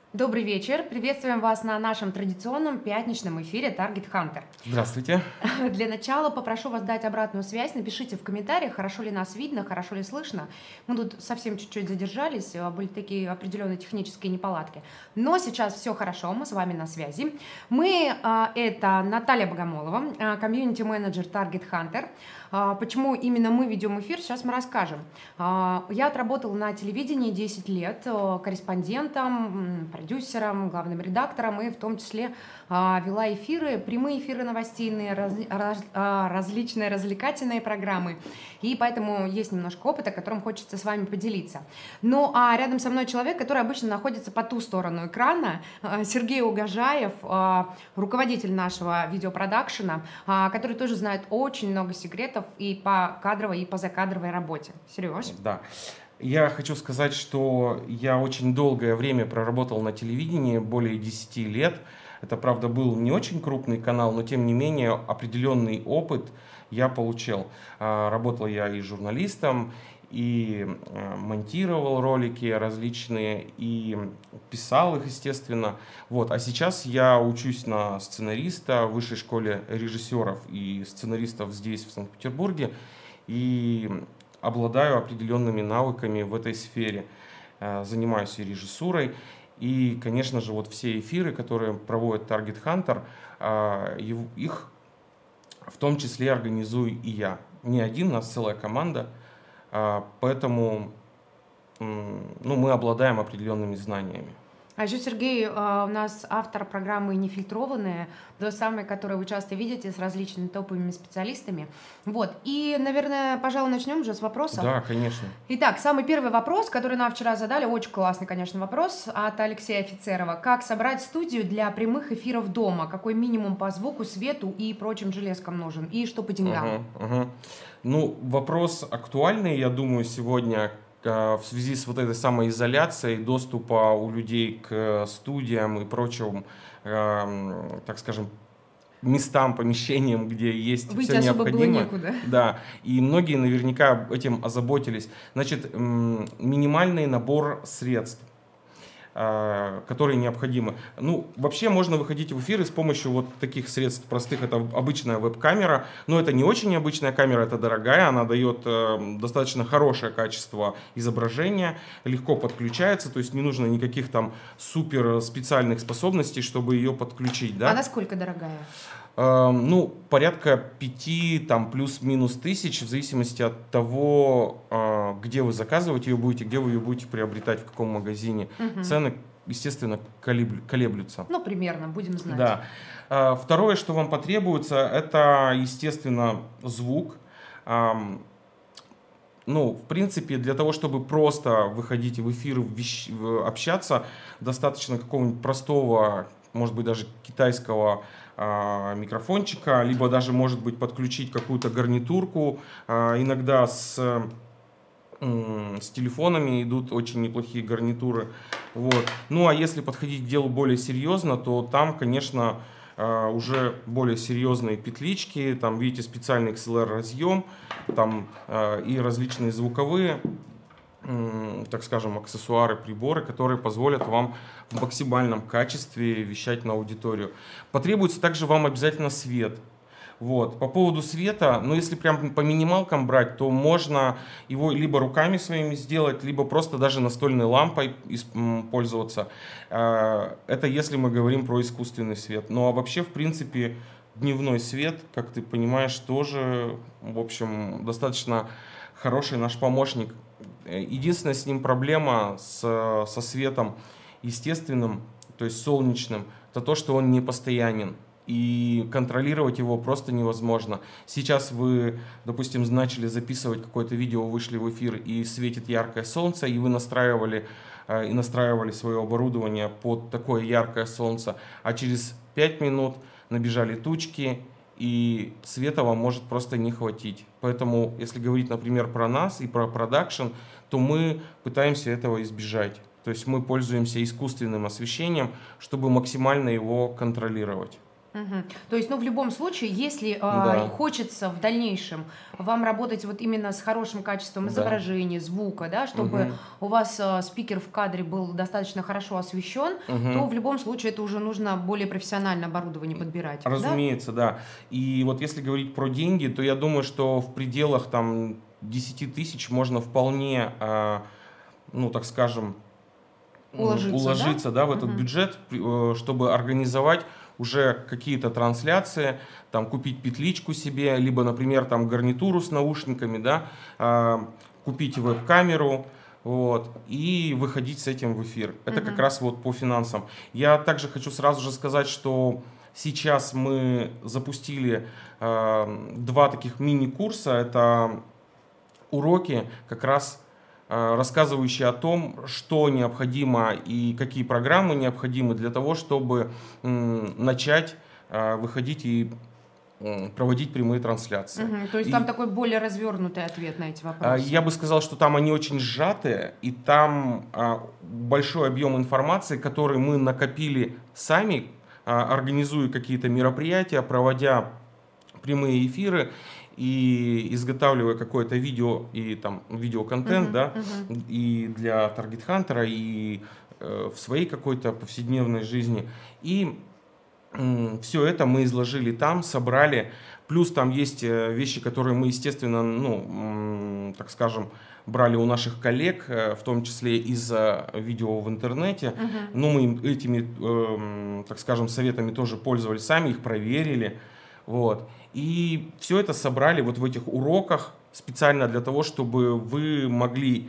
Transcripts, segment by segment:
Добрый вечер. Приветствуем вас на нашем традиционном пятничном эфире Target Hunter. Здравствуйте. Для начала попрошу вас дать обратную связь. Напишите в комментариях, хорошо ли нас видно, хорошо ли слышно. Мы тут совсем чуть-чуть задержались, были такие определенные технические неполадки. Но сейчас все хорошо, мы с вами на связи. Это Наталья Богомолова, комьюнити-менеджер Target Hunter. Почему именно мы ведем эфир, сейчас мы расскажем. Я отработала на телевидении 10 лет корреспондентом, продюсером, главным редактором и в том числе вела эфиры, прямые эфиры новостейные, различные развлекательные программы. И поэтому есть немножко опыта, которым хочется с вами поделиться. Ну а рядом со мной человек, который обычно находится по ту сторону экрана, Сергей Угожаев, руководитель нашего видеопродакшена, который тоже знает очень много секретов и по кадровой, и по закадровой работе. Сереж? Да. Я хочу сказать, что я очень долгое время проработал на телевидении, более 10 лет. Это, правда, был не очень крупный канал, но тем не менее определенный опыт я получил. Работал я и журналистом, и монтировал ролики различные, и писал их, естественно. Вот. А сейчас я учусь на сценариста в Высшей школе режиссеров и сценаристов здесь, в Санкт-Петербурге, и обладаю определенными навыками в этой сфере. Занимаюсь и режиссурой. И, конечно же, вот все эфиры, которые проводит Target Hunter, их в том числе организую и я. Не один, у нас целая команда. Поэтому мы обладаем определенными знаниями. А еще Сергей у нас автор программы «Нефильтрованные», той самой, которую вы часто видите с различными топовыми специалистами. Вот. И, наверное, пожалуй, начнем уже с вопросов. Да, конечно. Итак, самый первый вопрос, который нам вчера задали, очень классный, конечно, вопрос от Алексея Офицерова. Как собрать студию для прямых эфиров дома? Какой минимум по звуку, свету и прочим железкам нужен? И что по деньгам? Ну, вопрос актуальный, я думаю, сегодня в связи с вот этой самоизоляцией, доступа у людей к студиям и прочим, так скажем, местам, помещениям, где есть Выйти все особо было необходимое. некуда. Да, и многие наверняка этим озаботились. Значит, минимальный набор средств, которые необходимы. Ну, вообще можно выходить в эфиры с помощью вот таких средств простых. Это обычная веб-камера, но это не очень обычная камера, это дорогая, она дает достаточно хорошее качество изображения, легко подключается, то есть не нужно никаких там супер специальных способностей, чтобы ее подключить. Да? А насколько дорогая? Ну, порядка 5, там, плюс-минус тысяч, в зависимости от того, где вы заказывать ее будете, где вы ее будете приобретать, в каком магазине. Цены, естественно, колеблются. Ну, примерно, будем знать. Да. Второе, что вам потребуется, это, естественно, звук. Ну, в принципе, для того, чтобы просто выходить в эфир, общаться, достаточно какого-нибудь простого, может быть, даже китайского микрофончика, либо даже, может быть, подключить какую-то гарнитурку. Иногда с телефонами идут очень неплохие гарнитуры. Вот. Ну, а если подходить к делу более серьезно, то там, конечно, уже более серьезные петлички, там, видите, специальный XLR-разъем, там и различные звуковые, так скажем, аксессуары, приборы, которые позволят вам в максимальном качестве вещать на аудиторию. Потребуется также вам обязательно свет. Вот. По поводу света, ну если прям по минималкам брать, то можно его либо руками своими сделать, либо просто даже настольной лампой пользоваться. Это если мы говорим про искусственный свет. Ну а вообще, в принципе, дневной свет, как ты понимаешь, тоже, в общем, достаточно хороший наш помощник. Единственная с ним проблема со светом естественным, то есть солнечным, это то, что он не постоянен. И контролировать его просто невозможно. Сейчас вы, допустим, начали записывать какое-то видео, вышли в эфир и светит яркое солнце, и вы настраивали свое оборудование под такое яркое солнце, а через 5 минут набежали тучки, и света вам может просто не хватить. Поэтому, если говорить, например, про нас и про продакшн, то мы пытаемся этого избежать. То есть мы пользуемся искусственным освещением, чтобы максимально его контролировать. Мгм. То есть, ну, в любом случае, если Да, хочется в дальнейшем вам работать вот именно с хорошим качеством да. изображения, звука, да, чтобы Мгм. у вас спикер в кадре был достаточно хорошо освещен, то Мгм. в любом случае это уже нужно более профессиональное оборудование подбирать, да? Разумеется, да. И вот если говорить про деньги, то я думаю, что в пределах там 10 000 можно вполне, ну, так скажем, Уложиться, да? уложиться, да, в этот Мгм. бюджет, чтобы организовать уже какие-то трансляции, там купить петличку себе, либо, например, там гарнитуру с наушниками, да, купить веб-камеру, вот, и выходить с этим в эфир. Это как Мгм. раз вот по финансам. Я также хочу сразу же сказать, что сейчас мы запустили два таких мини-курса. Это уроки, как раз рассказывающие о том, что необходимо и какие программы необходимы для того, чтобы начать выходить и проводить прямые трансляции. Мгм. То есть там И такой более развернутый ответ на эти я вопросы. бы сказал, что там они очень сжатые, и там большой объем информации, который мы накопили сами, организуя какие-то мероприятия, проводя прямые эфиры и изготавливая какое-то видео и там видеоконтент, Мгм. да, Мгм. и для таргет-хантера, и в своей какой-то повседневной жизни. И все это мы изложили там, собрали. Плюс там есть вещи, которые мы, естественно, ну, так скажем, брали у наших коллег, в том числе из видео в интернете. Мгм. Но мы этими, так скажем, советами тоже пользовались сами, их проверили. Вот. И все это собрали вот в этих уроках специально для того, чтобы вы могли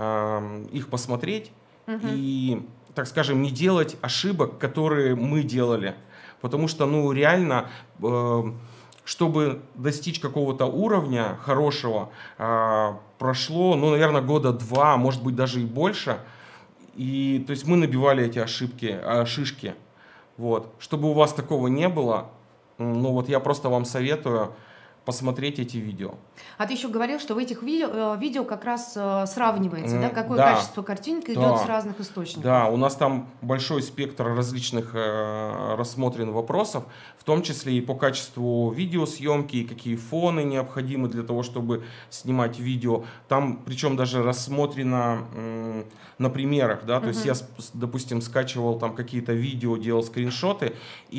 их посмотреть Мгм. и, так скажем, не делать ошибок, которые мы делали. Потому что, ну, реально, э, чтобы достичь какого-то уровня хорошего, прошло, ну, наверное, года два, может быть, даже и больше. И, то есть мы набивали эти ошибки, шишки. Вот. Чтобы у вас такого не было, ну, вот я просто вам советую посмотреть эти видео. А ты еще говорил, что в этих видео как раз сравнивается, да, какое Да, качество картинки идет с да. разных источников. Да, у нас там большой спектр различных рассмотрен вопросов, в том числе и по качеству видеосъемки, и какие фоны необходимы для того, чтобы снимать видео. Там, причем даже рассмотрено на примерах, да, то есть я, Мгм. допустим, скачивал там какие-то видео, делал скриншоты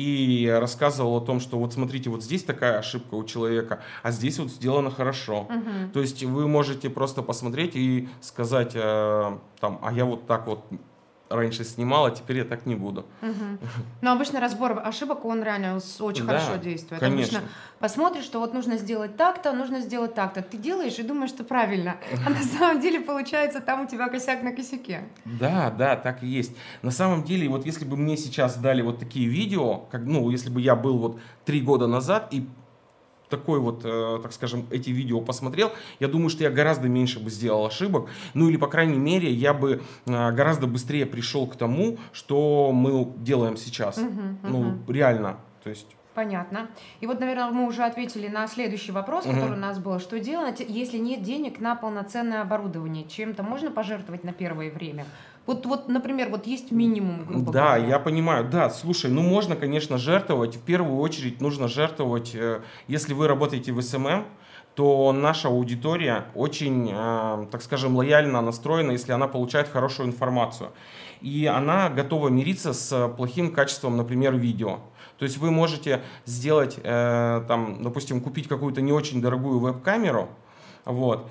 и рассказывал о том, что вот смотрите, вот здесь такая ошибка у человека, а здесь вот сделано хорошо. Мгм. То есть вы можете просто посмотреть и сказать, там, а я вот так вот раньше снимал, а теперь я так не буду. Мгм. Но обычно разбор ошибок, он реально очень хорошо Да, действует. Обычно конечно. посмотришь, что вот нужно сделать так-то, нужно сделать так-то. Ты делаешь и думаешь, что правильно. А на самом деле получается, там у тебя косяк на косяке. Да, да, так и есть. На самом деле, вот если бы мне сейчас дали вот такие видео, как, ну, если бы я был вот 3 года назад и такой вот, так скажем, эти видео посмотрел, я думаю, что я гораздо меньше бы сделал ошибок. Ну или, по крайней мере, я бы гораздо быстрее пришел к тому, что мы делаем сейчас. Мгм. Ну, Мгм. реально. То есть, Понятно. И вот, наверное, мы уже ответили на следующий вопрос, который у мгм. нас был. Что делать, если нет денег на полноценное оборудование? Чем-то можно пожертвовать на первое время? Вот, например, вот есть минимум, грубо Да, я говоря. понимаю. Да, слушай, ну можно, конечно, жертвовать. В первую очередь нужно жертвовать, если вы работаете в СММ, то наша аудитория очень, так скажем, лояльно настроена, если она получает хорошую информацию. И она готова мириться с плохим качеством, например, видео. То есть вы можете сделать, там, допустим, купить какую-то не очень дорогую веб-камеру, вот,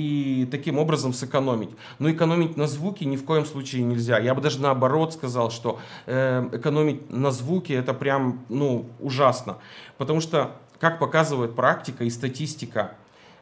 и таким образом сэкономить. Но экономить на звуке ни в коем случае нельзя. Я бы даже наоборот сказал, что экономить на звуке это прям, ну, ужасно. Потому что, как показывает практика и статистика,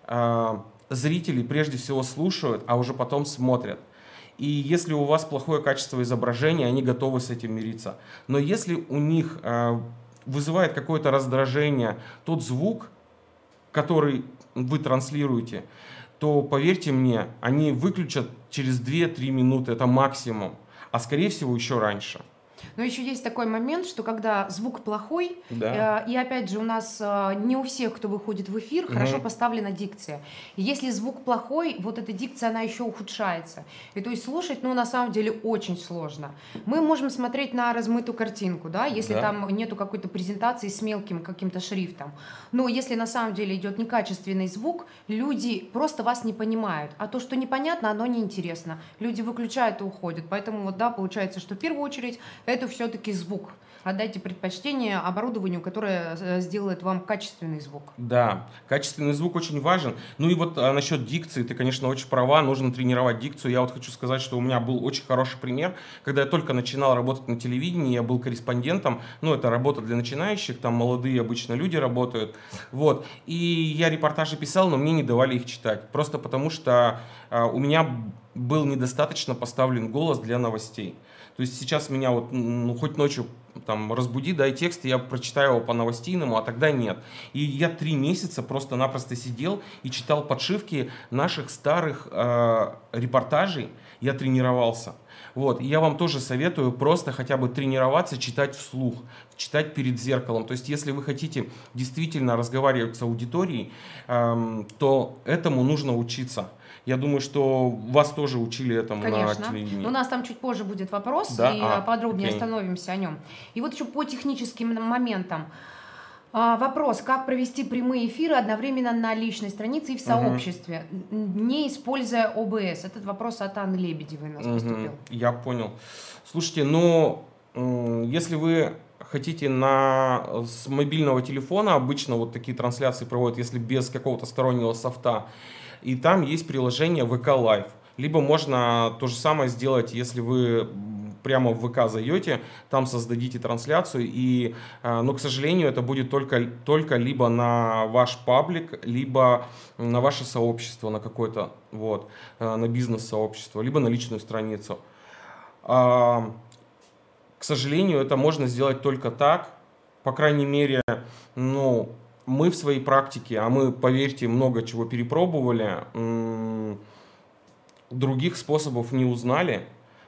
зрители прежде всего слушают, а уже потом смотрят. И если у вас плохое качество изображения, они готовы с этим мириться. Но если у них вызывает какое-то раздражение тот звук, который вы транслируете, то поверьте мне, они выключат через 2-3 минуты, это максимум, а скорее всего еще раньше. Но еще есть такой момент, что когда звук плохой, Да. и опять же у нас не у всех, кто выходит в эфир, хорошо Мгм. поставлена дикция. И если звук плохой, вот эта дикция, она еще ухудшается. И то есть слушать, ну, на самом деле очень сложно. Мы можем смотреть на размытую картинку, да, если Да. там нету какой-то презентации с мелким каким-то шрифтом. Но если на самом деле идет некачественный звук, люди просто вас не понимают. А то, что непонятно, оно неинтересно. Люди выключают и уходят. Поэтому вот, да, получается, что в первую очередь это все-таки звук. Отдайте предпочтение оборудованию, которое сделает вам качественный звук. Да, качественный звук очень важен. Ну и вот насчет дикции, ты, конечно, очень права, нужно тренировать дикцию. Я вот хочу сказать, что у меня был очень хороший пример, когда я только начинал работать на телевидении, я был корреспондентом, ну это работа для начинающих, там молодые обычно люди работают, вот. И я репортажи писал, но мне не давали их читать, просто потому что у меня был недостаточно поставлен голос для новостей. То есть сейчас меня вот, ну, хоть ночью там разбуди, дай текст, и я прочитаю его по новостийному, а тогда нет. И я 3 месяца просто-напросто сидел и читал подшивки наших старых репортажей, я тренировался. Вот. И я вам тоже советую просто хотя бы тренироваться, читать вслух, читать перед зеркалом. То есть, если вы хотите действительно разговаривать с аудиторией, то этому нужно учиться. Я думаю, что вас тоже учили этому на Конечно. телевидении. Но у нас там чуть позже будет вопрос, Да? и А, подробнее окей. остановимся о нем. И вот еще по техническим моментам. Вопрос, как провести прямые эфиры одновременно на личной странице и в Мгм. сообществе, не используя ОБС? Этот вопрос от Анны Лебедевой у нас Мгм. поступил. Я понял. Слушайте, ну, если вы хотите с мобильного телефона, обычно вот такие трансляции проводят, если без какого-то стороннего софта, и там есть приложение VK Live. Либо можно то же самое сделать, если вы прямо в ВК зайдете, там создадите трансляцию, но, к сожалению, это будет только либо на ваш паблик, либо на ваше сообщество, на какое-то, вот, на бизнес-сообщество, либо на личную страницу. А, К сожалению, это можно сделать только так, по крайней мере, ну, мы в своей практике, а мы, поверьте, много чего перепробовали, других способов не узнали.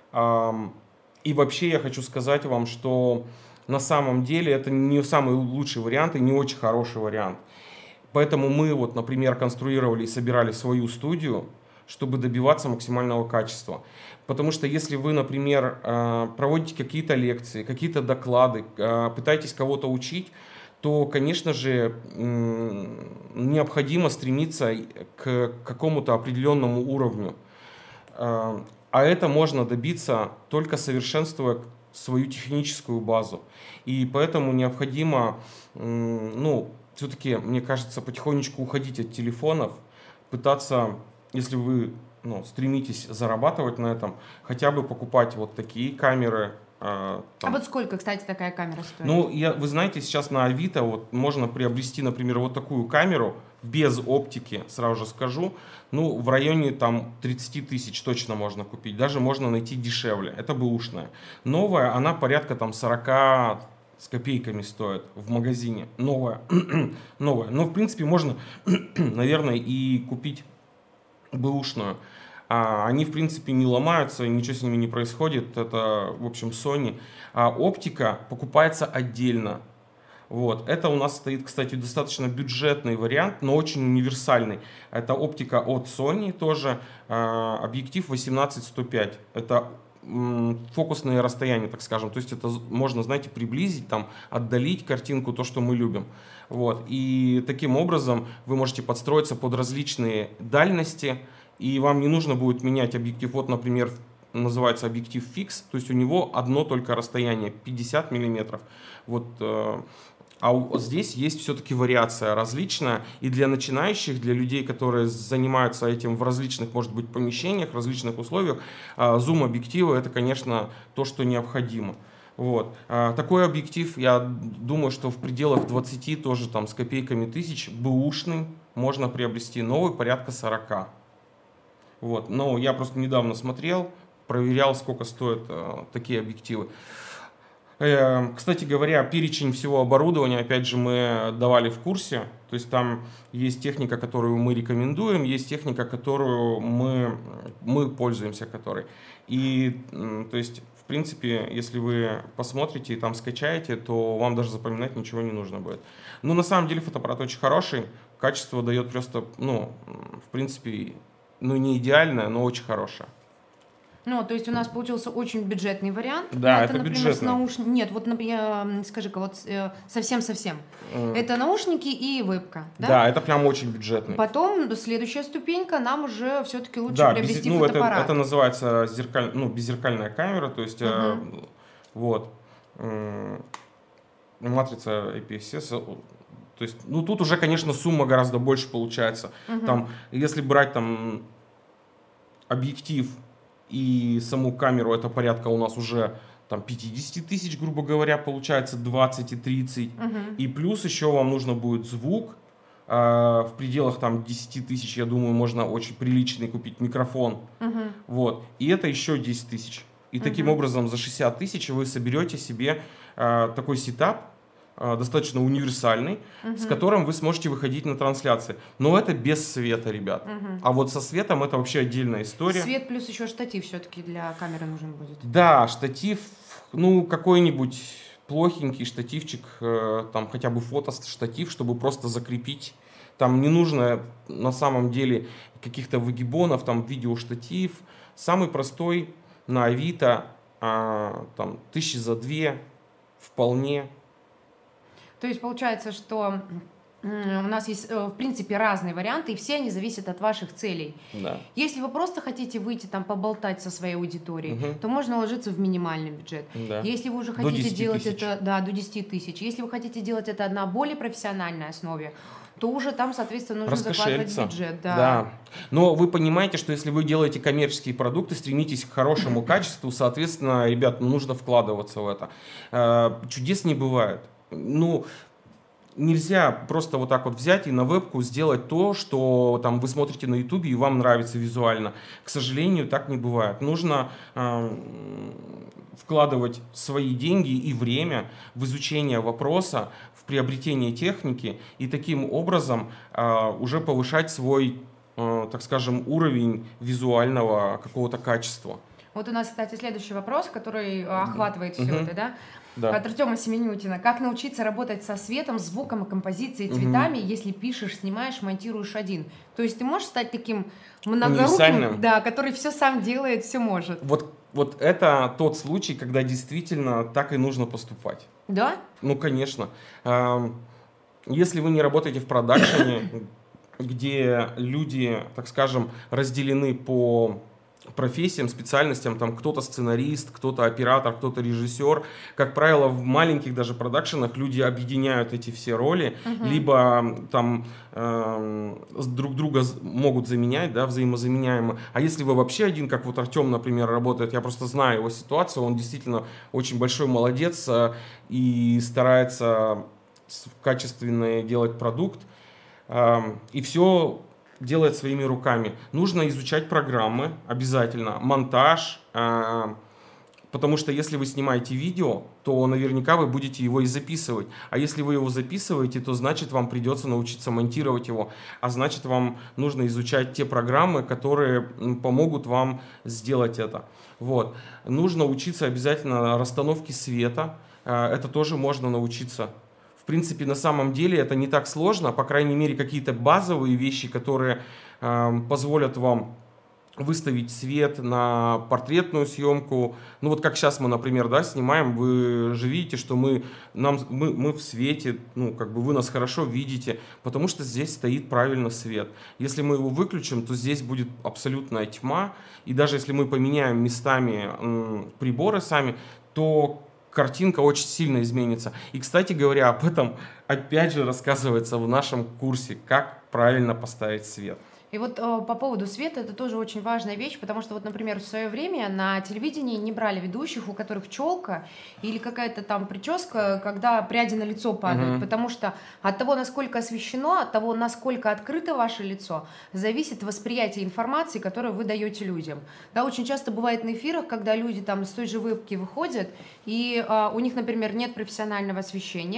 И вообще я хочу сказать вам, что на самом деле это не самый лучший вариант и не очень хороший вариант. Поэтому мы вот, например, конструировали и собирали свою студию, чтобы добиваться максимального качества. Потому что если вы, например, проводите какие-то лекции, какие-то доклады, пытаетесь кого-то учить, то, конечно же, необходимо стремиться к какому-то определенному уровню. А это можно добиться только совершенствуя свою техническую базу. И поэтому необходимо, ну, все-таки, мне кажется, потихонечку уходить от телефонов, пытаться, если вы, ну, стремитесь зарабатывать на этом, хотя бы покупать вот такие камеры. А Там. вот сколько, кстати, такая камера стоит? Ну, вы знаете, сейчас на Авито вот можно приобрести, например, вот такую камеру без оптики, сразу же скажу, ну, в районе там 30 тысяч точно можно купить, даже можно найти дешевле, это бэушная. Новая, она порядка там 40 с копейками стоит в магазине, новая, новая. Но, в принципе, можно, наверное, и купить бэушную. Они, в принципе, не ломаются, ничего с ними не происходит. Это, в общем, Sony. А оптика покупается отдельно. Вот. Это у нас стоит, кстати, достаточно бюджетный вариант, но очень универсальный. Это оптика от Sony тоже. Объектив 18-105. Это фокусные расстояния, так скажем. То есть это можно, знаете, приблизить, там, отдалить картинку, то, что мы любим. Вот. И таким образом вы можете подстроиться под различные дальности, и вам не нужно будет менять объектив. Вот, например, называется объектив фикс, то есть у него одно только расстояние 50 миллиметров. Вот, здесь есть все-таки вариация различная, и для начинающих, для людей, которые занимаются этим в различных, может быть, помещениях, различных условиях, зум-объективы это, конечно, то, что необходимо. Вот. Такой объектив, я думаю, что в пределах 20 тоже там с копейками тысяч, бэушный, можно приобрести новый, порядка 40. Вот. Но я просто недавно смотрел, проверял, сколько стоят такие объективы. Кстати говоря, перечень всего оборудования, опять же, мы давали в курсе. То есть там есть техника, которую мы рекомендуем, есть техника, которую мы пользуемся, которой. И, то есть, в в принципе, если вы посмотрите и там скачаете, то вам даже запоминать ничего не нужно будет. Но на самом деле фотоаппарат очень хороший, качество дает просто, ну, в принципе, ну не идеальное, но очень хорошее. Ну, то есть у нас получился очень бюджетный вариант. Да, Это, это например, с бюджетно. Нет, вот, например, скажи-ка, вот совсем-совсем. М, Это наушники и вебка, да? Да, это прям очень бюджетный. Потом следующая ступенька, нам уже все-таки лучше Да, приобрести ну фотоаппарат. это называется беззеркальная камера, то есть Мгм. вот матрица IPSS, то есть, ну тут уже, конечно, сумма гораздо больше получается. Мгм. Там, если брать там объектив и саму камеру, это порядка у нас уже там 50 тысяч, грубо говоря, получается 20 и 30. Мгм. И плюс еще вам нужно будет звук. В пределах там 10 тысяч, я думаю, можно очень приличный купить микрофон. Мгм. Вот. И это еще 10 тысяч. И таким Мгм. образом за 60 тысяч вы соберете себе такой сетап, достаточно универсальный, с Мгм. которым вы сможете выходить на трансляции. Но это без света, ребят. Мгм. А вот со светом это вообще отдельная история. Свет плюс еще штатив все-таки для камеры нужен будет. Да, штатив, ну, какой-нибудь плохенький штативчик, там хотя бы фотоштатив, чтобы просто закрепить. Там не нужно на самом деле каких-то выгибонов, там видеоштатив. Самый простой на Авито, там 1000 за 2 вполне. То есть получается, что у нас есть, в принципе, разные варианты, и все они зависят от ваших целей. Да. Если вы просто хотите выйти там поболтать со своей аудиторией, Мгм. то можно ложиться в минимальный бюджет. Да. Если вы уже До хотите 10 делать тысяч. это, да, до 10 тысяч. Если вы хотите делать это на более профессиональной основе, то уже там, соответственно, нужно закладывать Раскошелиться. бюджет. Да. Да. Но вы понимаете, что если вы делаете коммерческие продукты, стремитесь к хорошему качеству, соответственно, ребят, ну, нужно вкладываться в это. Чудес не бывает. Ну, нельзя просто вот так вот взять и на вебку сделать то, что там вы смотрите на ютубе и вам нравится визуально. К сожалению, так не бывает. Нужно вкладывать свои деньги и время в изучение вопроса, в приобретение техники и таким образом уже повышать свой, так скажем, уровень визуального какого-то качества. Вот у нас, кстати, следующий вопрос, который охватывает все Мгм. это, да? Да. От Артема Семенютина. Как научиться работать со светом, звуком, композицией, Мгм. цветами, если пишешь, снимаешь, монтируешь один? То есть ты можешь стать таким Универсальным? многоруким, да, который все сам делает, все может. Вот это тот случай, когда действительно так и нужно поступать. Да? Ну, конечно. Если вы не работаете в продакшене, где люди, так скажем, разделены по профессиям, специальностям, там кто-то сценарист, кто-то оператор, кто-то режиссер. Как правило, в маленьких даже продакшенах люди объединяют эти все роли, Мгм. либо там друг друга могут заменять, да, взаимозаменяемо. А если вы вообще один, как вот Артем, например, работает, я просто знаю его ситуацию, он действительно очень большой молодец и старается качественно делать продукт, и все делает своими руками. Нужно изучать программы обязательно, монтаж, потому что если вы снимаете видео, то наверняка вы будете его и записывать. А если вы его записываете, то значит вам придется научиться монтировать его. А значит вам нужно изучать те программы, которые помогут вам сделать это. Вот. Нужно учиться обязательно расстановке света. Это тоже можно научиться. В принципе, на самом деле это не так сложно, по крайней мере, какие-то базовые вещи, которые позволят вам выставить свет на портретную съемку. Ну вот как сейчас мы, например, да, снимаем, вы же видите, что мы в свете, ну как бы вы нас хорошо видите, потому что здесь стоит правильно свет. Если мы его выключим, то здесь будет абсолютная тьма, и даже если мы поменяем местами приборы сами, то картинка очень сильно изменится. И, кстати говоря, об этом опять же рассказывается в нашем курсе, как правильно поставить свет. И вот по поводу света это тоже очень важная вещь, потому что вот, например, в свое время на телевидении не брали ведущих, у которых челка или какая-то там прическа, когда пряди на лицо падают, Мгм. потому что от того, насколько освещено, от того, насколько открыто ваше лицо, зависит восприятие информации, которую вы даете людям. Да, очень часто бывает на эфирах, когда люди там с той же вебки выходят, и у них, например, нет профессионального освещения,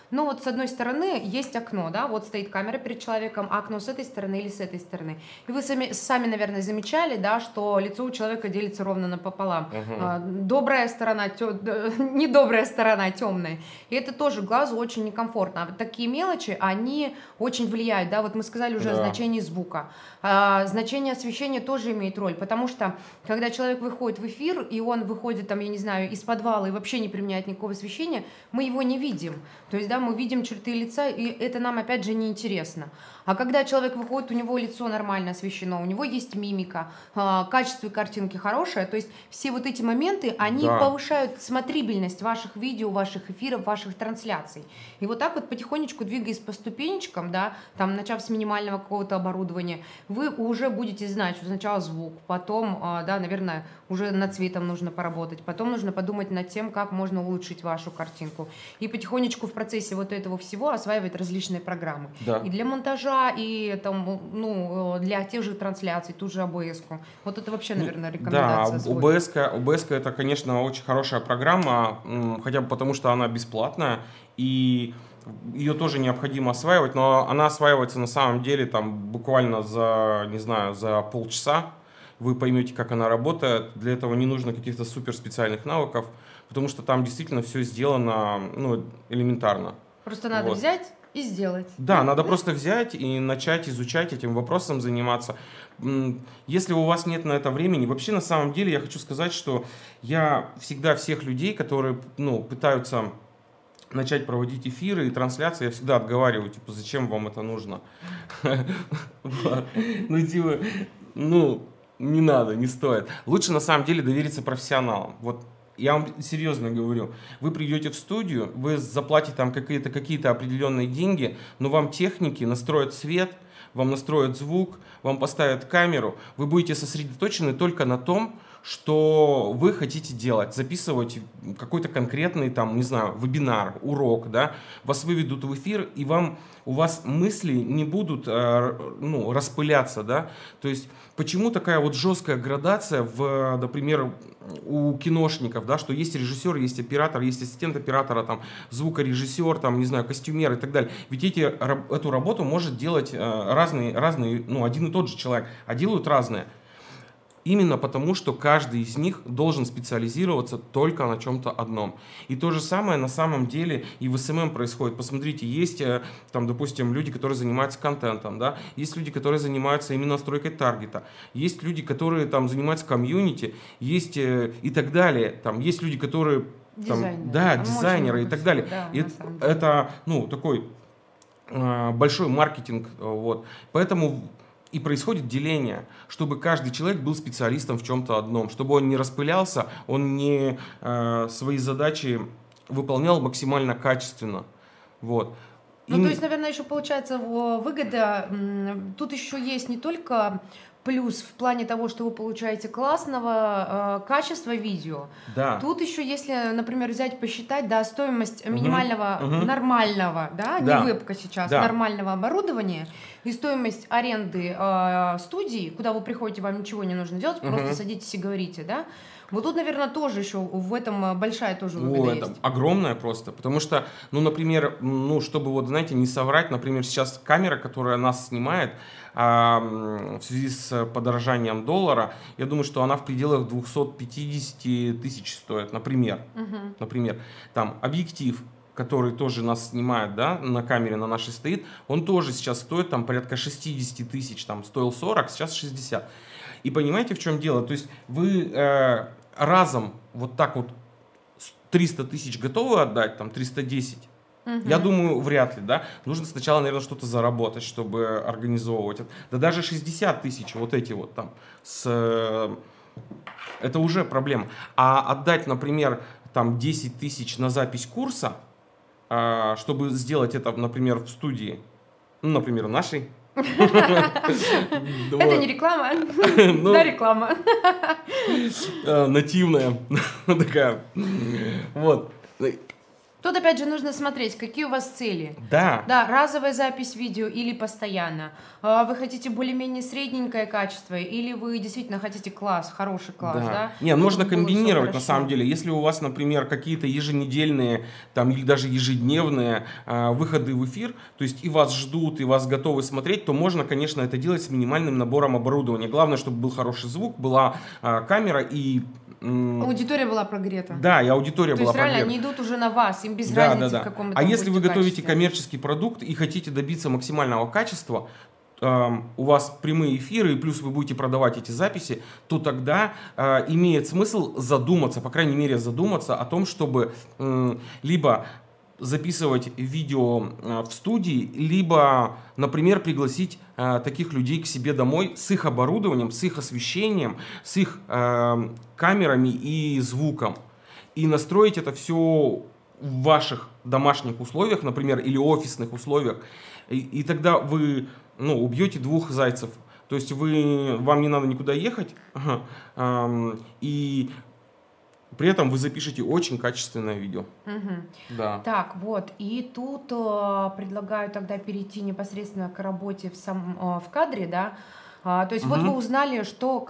Ну вот с одной стороны есть окно, да, вот стоит камера перед человеком, а окно с этой стороны или с этой стороны. И вы сами, наверное, замечали, да, что лицо у человека делится ровно напополам. Мгм. Добрая сторона, недобрая сторона, темная. И это тоже глазу очень некомфортно. А вот такие мелочи, они очень влияют, да, вот мы сказали уже о Да. значении звука. Значение освещения тоже имеет роль, потому что когда человек выходит в эфир, и он выходит там, я не знаю, из подвала и вообще не применяет никакого освещения, мы его не видим. То есть, да, мы видим черты лица, и это нам, опять же, неинтересно. А когда человек выходит, у него лицо нормально освещено, у него есть мимика, качество картинки хорошее, то есть все вот эти моменты, они Да. повышают смотрибельность ваших видео, ваших эфиров, ваших трансляций. И вот так вот потихонечку, двигаясь по ступенечкам, да, там, начав с минимального какого-то оборудования, вы уже будете знать, что сначала звук, потом, да, наверное, уже над цветом нужно поработать, потом нужно подумать над тем, как можно улучшить вашу картинку. И потихонечку в процессе вот этого всего осваивать различные программы. Да. И для монтажа, и там, ну, для тех же трансляций, ту же OBS-ку. Вот это вообще, наверное, Да, рекомендация свой. OBS это, конечно, очень хорошая программа, хотя бы потому, что она бесплатная, и ее тоже необходимо осваивать, но она осваивается на самом деле там буквально за, не знаю, за полчаса. Вы поймете, как она работает. Для этого не нужно каких-то супер специальных навыков, потому что там действительно все сделано, ну, элементарно. Просто надо Вот. взять и сделать. Да, надо просто взять и начать изучать этим вопросом, заниматься. Если у вас нет на это времени, вообще на самом деле я хочу сказать, что я всегда всех людей, которые, ну, пытаются начать проводить эфиры и трансляции, я всегда отговариваю, типа, зачем вам это нужно? Вот. Ну, типа, ну, не надо, не стоит. Лучше на самом деле довериться профессионалам. Вот я вам серьезно говорю, вы придете в студию, вы заплатите там какие-то определенные деньги, но вам техники настроят свет, вам настроят звук, вам поставят камеру, вы будете сосредоточены только на том, что вы хотите делать, записывать какой-то конкретный, там, не знаю, вебинар, урок, да, вас выведут в эфир, и у вас мысли не будут, ну, распыляться, да, то есть почему такая вот жесткая градация например, у киношников, да, что есть режиссер, есть оператор, есть ассистент оператора, там, звукорежиссер, там, не знаю, костюмер и так далее, ведь эту работу может делать разные, ну, один и тот же человек, а делают разные. Именно потому, что каждый из них должен специализироваться только на чем-то одном. И то же самое на самом деле и в СММ происходит. Посмотрите, есть там, допустим, люди, которые занимаются контентом, да? Есть люди, которые занимаются именно настройкой таргета, есть люди, которые там занимаются комьюнити, есть и так далее. Там есть люди, которые там, Дизайнеры. да, Там очень дизайнеры и много так всего, далее. да, И на самом деле. это, ну, такой большой маркетинг, вот. Поэтому и происходит деление, чтобы каждый человек был специалистом в чем-то одном, чтобы он не распылялся, он не свои задачи выполнял максимально качественно. Вот. Ну, то есть, наверное, еще получается выгода. Тут еще есть не только плюс в плане того, что вы получаете классного качества видео. Да. Тут еще, если, например, взять, посчитать, да, стоимость минимального, нормального, да, Да. не вебка сейчас, Да. нормального оборудования и стоимость аренды студии, куда вы приходите, вам ничего не нужно делать, просто садитесь и говорите, да. Вот тут, наверное, тоже еще в этом большая тоже выгода Это есть. огромная просто, потому что, ну, например, ну, чтобы вот, знаете, не соврать, например, сейчас камера, которая нас снимает, в связи с подорожанием доллара, я думаю, что она в пределах 250 тысяч стоит, например. Например, там объектив, который тоже нас снимает, да, на камере на нашей стоит, он тоже сейчас стоит там порядка 60 тысяч, там стоил 40, сейчас 60. И понимаете, в чем дело? То есть вы разом вот так вот 300 тысяч готовы отдать, там 310? Я думаю, вряд ли, да. Нужно сначала, наверное, что-то заработать, чтобы организовывать это. Да даже 60 тысяч, вот эти вот там, это уже проблема. А отдать, например, там 10 тысяч на запись курса, чтобы сделать это, например, в студии, ну, например, нашей. Это не реклама, да, реклама. Нативная такая. Вот. Тут опять же нужно смотреть, какие у вас цели. Да, Да, разовая запись видео или постоянно. Вы хотите более-менее средненькое качество или вы действительно хотите класс, хороший класс, да. да? Не, можно Чтобы было все комбинировать на самом хорошо. деле. Если у вас, например, какие-то еженедельные там, или даже ежедневные выходы в эфир, то есть и вас ждут, и вас готовы смотреть, то можно, конечно, это делать с минимальным набором оборудования. Главное, чтобы был хороший звук, была камера и... Аудитория была прогрета. Да, и аудитория То была есть реально прогрета. они идут уже на вас, им без Да, да, разницы, в да. каком А это если вы будете готовите качестве. коммерческий продукт и хотите добиться максимального качества, у вас прямые эфиры, и плюс вы будете продавать эти записи, то тогда имеет смысл задуматься, по крайней мере задуматься о том, чтобы либо записывать видео в студии, либо, например, пригласить таких людей к себе домой с их оборудованием, с их освещением, с их камерами и звуком. И настроить это все в ваших домашних условиях, например, или офисных условиях. И тогда вы убьете двух зайцев. То есть вам не надо никуда ехать, и при этом вы запишете очень качественное видео. Мгм. Да. Так, вот, и тут предлагаю тогда перейти непосредственно к работе в кадре, да. То есть вот вы Мгм. узнали,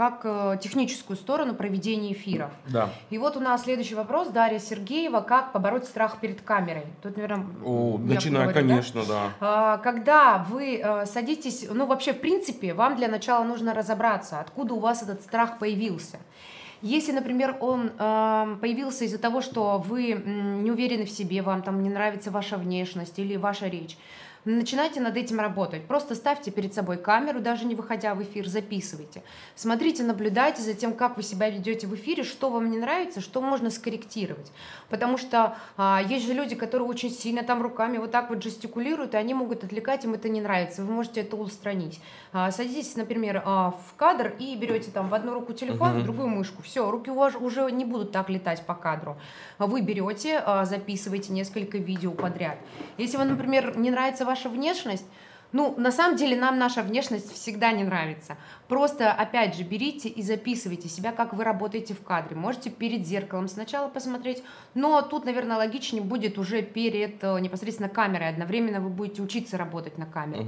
как техническую сторону проведения эфиров. Да. И вот у нас следующий вопрос. Дарья Сергеева. Как побороть страх перед камерой? Тут, наверное, Начинаю, говорю, да? конечно, да. Когда вы садитесь, вообще, в принципе, вам для начала нужно разобраться, откуда у вас этот страх появился. Если, например, он появился из-за того, что вы не уверены в себе, вам там не нравится ваша внешность или ваша речь, начинайте над этим работать. Просто ставьте перед собой камеру, даже не выходя в эфир, записывайте. Смотрите, наблюдайте за тем, как вы себя ведете в эфире, что вам не нравится, что можно скорректировать. Потому что есть же люди, которые очень сильно там руками вот так вот жестикулируют, и они могут отвлекать, им это не нравится. Вы можете это устранить. Садитесь, например, в кадр и берете там в одну руку телефон, в другую мышку. Все, руки у вас уже не будут так летать по кадру. Вы берете, записываете несколько видео подряд. Если вам, например, не нравится ваша внешность, на самом деле нам наша внешность всегда не нравится. Просто, опять же, берите и записывайте себя, как вы работаете в кадре. Можете перед зеркалом сначала посмотреть, но тут, наверное, логичнее будет уже перед непосредственно камерой. Одновременно вы будете учиться работать на камере.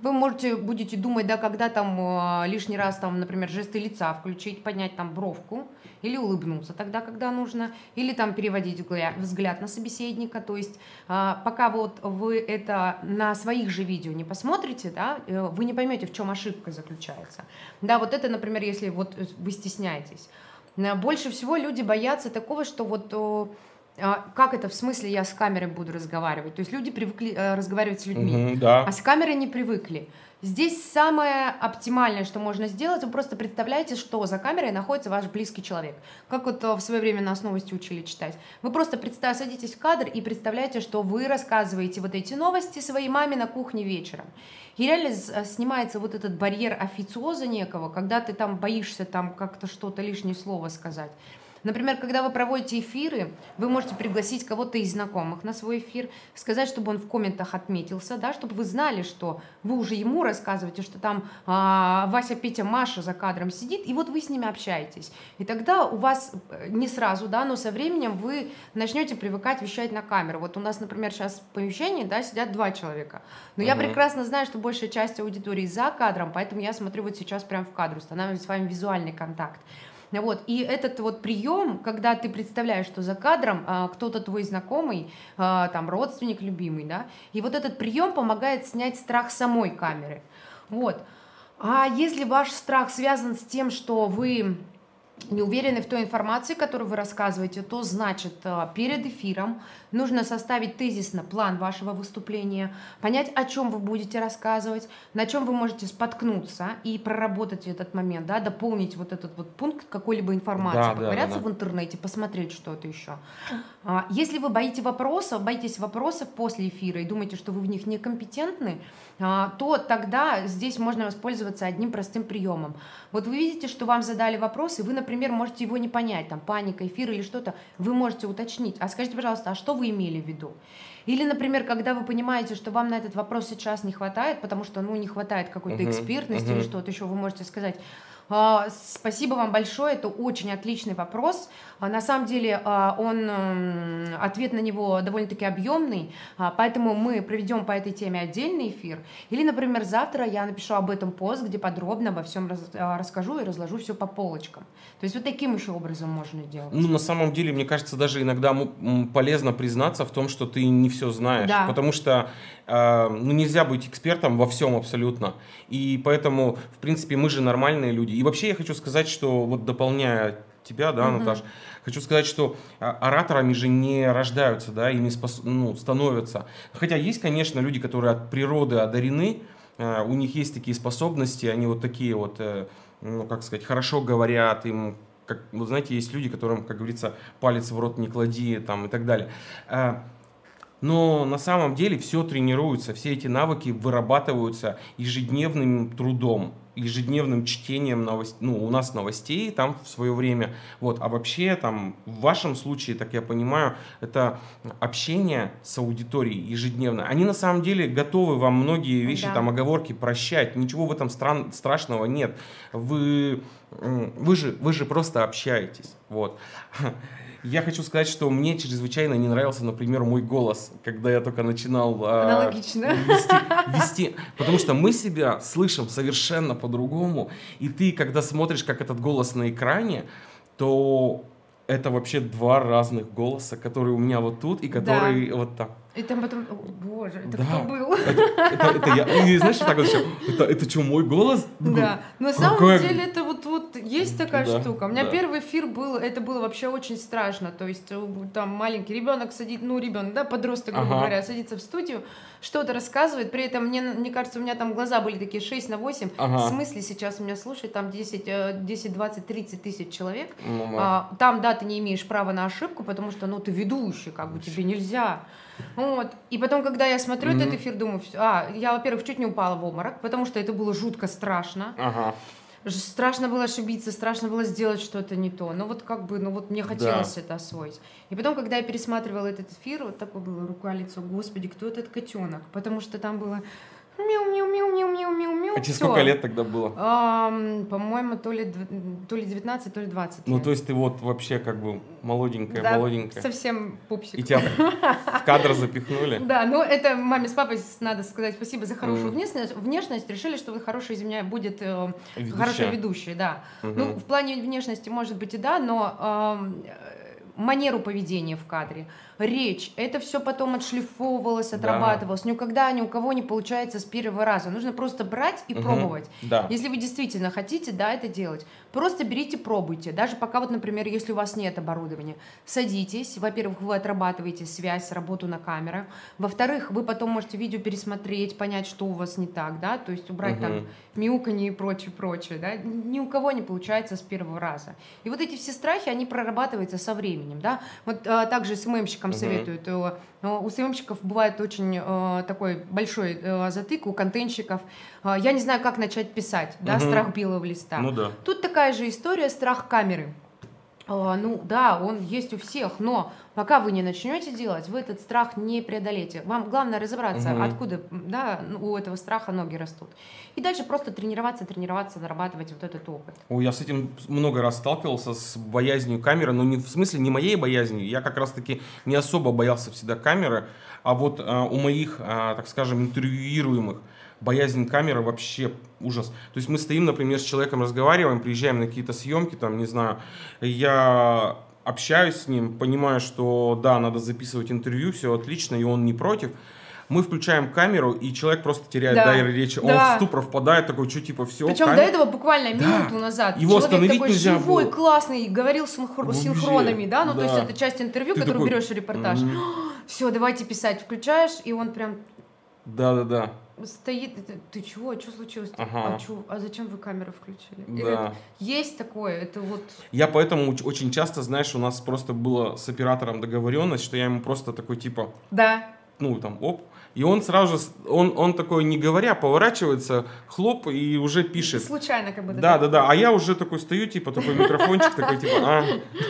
Вы будете думать, да, когда там лишний раз, там, например, жесты лица включить, поднять там бровку, или улыбнуться тогда, когда нужно, или там переводить взгляд на собеседника. То есть пока вот вы это на своих же видео не посмотрите, да, вы не поймете, в чем ошибка заключается. Да, вот это, например, если вот вы стесняетесь. Больше всего люди боятся такого, что вот как это, в смысле я с камерой буду разговаривать? То есть люди привыкли разговаривать с людьми, Да. а с камерой не привыкли. Здесь самое оптимальное, что можно сделать, вы просто представляете, что за камерой находится ваш близкий человек. Как вот в свое время нас новости учили читать. Вы просто садитесь в кадр и представляете, что вы рассказываете вот эти новости своей маме на кухне вечером. И реально снимается вот этот барьер официоза некого, когда ты там боишься там как-то что-то лишнее слово сказать. Например, когда вы проводите эфиры, вы можете пригласить кого-то из знакомых на свой эфир, сказать, чтобы он в комментах отметился, да, чтобы вы знали, что вы уже ему рассказываете, что там Вася, Петя, Маша за кадром сидит, и вот вы с ними общаетесь. И тогда у вас не сразу, да, но со временем вы начнете привыкать вещать на камеру. Вот у нас, например, сейчас в помещении, да, сидят 2 человека. Но я прекрасно знаю, что большая часть аудитории за кадром, поэтому я смотрю вот сейчас прямо в кадр, устанавливаю с вами визуальный контакт. Вот. И этот вот прием, когда ты представляешь, что за кадром кто-то твой знакомый, там родственник любимый, да, и вот этот прием помогает снять страх самой камеры. Вот. А если ваш страх связан с тем, что вы не уверены в той информации, которую вы рассказываете, то значит перед эфиром нужно составить тезисно план вашего выступления, понять, о чем вы будете рассказывать, на чем вы можете споткнуться и проработать этот момент, да, дополнить вот этот вот пункт какой-либо информации, поковыряться в интернете, посмотреть что-то еще. Если вы боитесь вопросов после эфира и думаете, что вы в них некомпетентны, то тогда здесь можно воспользоваться одним простым приемом. Вот вы видите, что вам задали вопрос, и вы, например, можете его не понять, там паника, эфир или что-то, вы можете уточнить. А скажите, пожалуйста, а что вы имели в виду? Или, например, когда вы понимаете, что вам на этот вопрос сейчас не хватает, потому что, не хватает какой-то экспертности или что-то еще, вы можете сказать: Спасибо вам большое, это очень отличный вопрос. На самом деле ответ на него довольно-таки объемный, поэтому мы проведем по этой теме отдельный эфир. Или, например, завтра я напишу об этом пост, где подробно обо всем расскажу и разложу все по полочкам. То есть вот таким еще образом можно делать. Ну, на самом деле, мне кажется, даже иногда полезно признаться в том, что ты не все знаешь. Да. Потому что нельзя быть экспертом во всем абсолютно. И поэтому, в принципе, мы же нормальные люди. И вообще я хочу сказать, что вот дополняя тебя, да, Наташ, хочу сказать, что ораторами же не рождаются, да, ими становятся. Хотя есть, конечно, люди, которые от природы одарены, у них есть такие способности, они вот такие вот, как сказать, хорошо говорят, им, как, вы знаете, есть люди, которым, как говорится, палец в рот не клади, там, и так далее. Но на самом деле все тренируется, все эти навыки вырабатываются ежедневным трудом, ежедневным чтением у нас новостей там в свое время. Вот. А вообще там в вашем случае, так я понимаю, это общение с аудиторией ежедневно. Они на самом деле готовы вам многие вещи, Да. там оговорки прощать. Ничего в этом страшного нет. Вы же просто общаетесь. Вот. Я хочу сказать, что мне чрезвычайно не нравился, например, мой голос, когда я только начинал Аналогично. вести, потому что мы себя слышим совершенно по-другому, и ты, когда смотришь, как этот голос на экране, то это вообще два разных голоса, которые у меня вот тут и которые вот так. И там потом, боже, это Да. кто был? Это я. И знаешь, так вот все. Это что, мой голос? Да, но на самом деле это вот есть такая Да, штука. У меня да. первый эфир был, это было вообще очень страшно. То есть там маленький ребенок сидит, ребенок, да, подросток, грубо Ага. говоря, садится в студию, что-то рассказывает. При этом мне кажется, у меня там глаза были такие 6/8. Ага. В смысле сейчас меня слушает там 10, 20, 30 тысяч человек. Ну, да. Там, да, ты не имеешь права на ошибку, потому что, ты ведущий, как бы тебе нельзя. Вот. И потом, когда я смотрю этот эфир, думаю, я, во-первых, чуть не упала в обморок, потому что это было жутко страшно. Ага. Страшно было ошибиться, страшно было сделать что-то не то. Мне хотелось это освоить. И потом, когда я пересматривала этот эфир, вот такое было рука-лицо, господи, кто этот котенок? Потому что там было мяу-мяу-мяу-мяу-мяу-мяу. А тебе сколько лет тогда было? По-моему, то ли 19, то ли 20 Ну, лет. то есть ты вот вообще как бы молоденькая, Да, молоденькая. совсем пупсик. И тебя в кадр запихнули? Да, но это маме с папой надо сказать спасибо за хорошую внешность. Решили, что вы хорошая из меня будет хорошая ведущая, да. Ну, в плане внешности, может быть, и да, но манеру поведения в кадре, речь, это все потом отшлифовывалось, отрабатывалось. Никогда ни у кого не получается с первого раза. Нужно просто брать и пробовать. Да. Если вы действительно хотите, да, это делать, просто берите, пробуйте. Даже пока вот, например, если у вас нет оборудования, садитесь. Во-первых, вы отрабатываете связь, работу на камерах. Во-вторых, вы потом можете видео пересмотреть, понять, что у вас не так, да, то есть убрать там мяуканье и прочее, да. Ни у кого не получается с первого раза. И вот эти все страхи, они прорабатываются со временем, да. Вот также СММщикам советуют. У съемщиков бывает очень такой большой затык, у контентщиков. Я не знаю, как начать писать, да, страх белого листа. Ну да. Тут такая же история, страх камеры. Ну да, он есть у всех, но пока вы не начнете делать, вы этот страх не преодолеете. Вам главное разобраться, откуда, да, у этого страха ноги растут. И дальше просто тренироваться, нарабатывать вот этот опыт. Ой, я с этим много раз сталкивался, с боязнью камеры, но не в смысле не моей боязнью, я как раз таки не особо боялся всегда камеры, а вот у моих, так скажем, интервьюируемых боязнь камеры вообще ужас. То есть мы стоим, например, с человеком разговариваем, приезжаем на какие-то съемки, там, не знаю, я общаюсь с ним, понимаю, что да, надо записывать интервью, все отлично, и он не против. Мы включаем камеру, и человек просто теряет дар речи. Он в ступор впадает, такой, что типа все. Причем до этого буквально минуту назад его человек такой нельзя живой, было. классный, говорил синхронами, да, то есть это часть интервью, Ты которую такой... берешь в репортаж. Все, давайте писать, включаешь, и он прям... Да. Стоит, ты чего, что случилось? Ага. А зачем вы камеру включили? Да. Есть такое, это вот... Я поэтому очень часто, знаешь, у нас просто было с оператором договоренность, что я ему просто такой типа... Да. ну, там, оп, и он сразу же, он такой, не говоря, поворачивается, хлоп, и уже пишет. Случайно как будто. Да. А я уже такой стою, типа, такой микрофончик, такой, типа,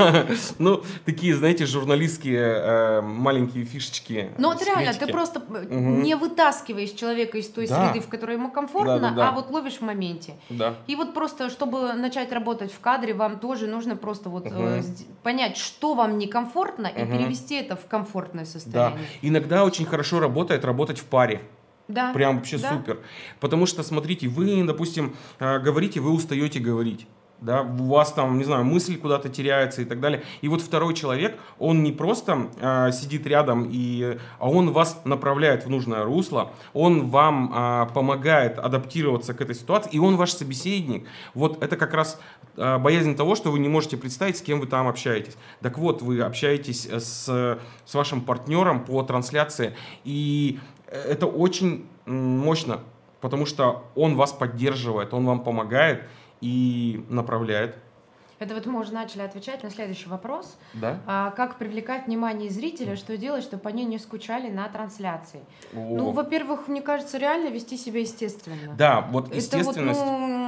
Ну, такие, знаете, журналистские маленькие фишечки. Ну, вот реально, ты просто не вытаскиваешь человека из той среды, в которой ему комфортно, а вот ловишь в моменте. Да. И вот просто, чтобы начать работать в кадре, вам тоже нужно просто вот понять, что вам некомфортно, и перевести это в комфортное состояние. Да. Иногда очень хорошо работать в паре. Да. Прям вообще супер. Потому что, смотрите, вы, допустим, говорите, вы устаете говорить. Да, у вас там, не знаю, мысль куда-то теряется и так далее. И вот второй человек, он не просто сидит рядом, а он вас направляет в нужное русло, он вам помогает адаптироваться к этой ситуации, и он ваш собеседник. Вот это как раз боязнь того, что вы не можете представить, с кем вы там общаетесь. Так вот, вы общаетесь с вашим партнером по трансляции, и это очень мощно, потому что он вас поддерживает, он вам помогает и направляет. Это вот мы уже начали отвечать на следующий вопрос. Да? Как привлекать внимание зрителя, что делать, чтобы они не скучали на трансляции? Ну, во-первых, мне кажется, реально вести себя естественно. Да, вот естественность.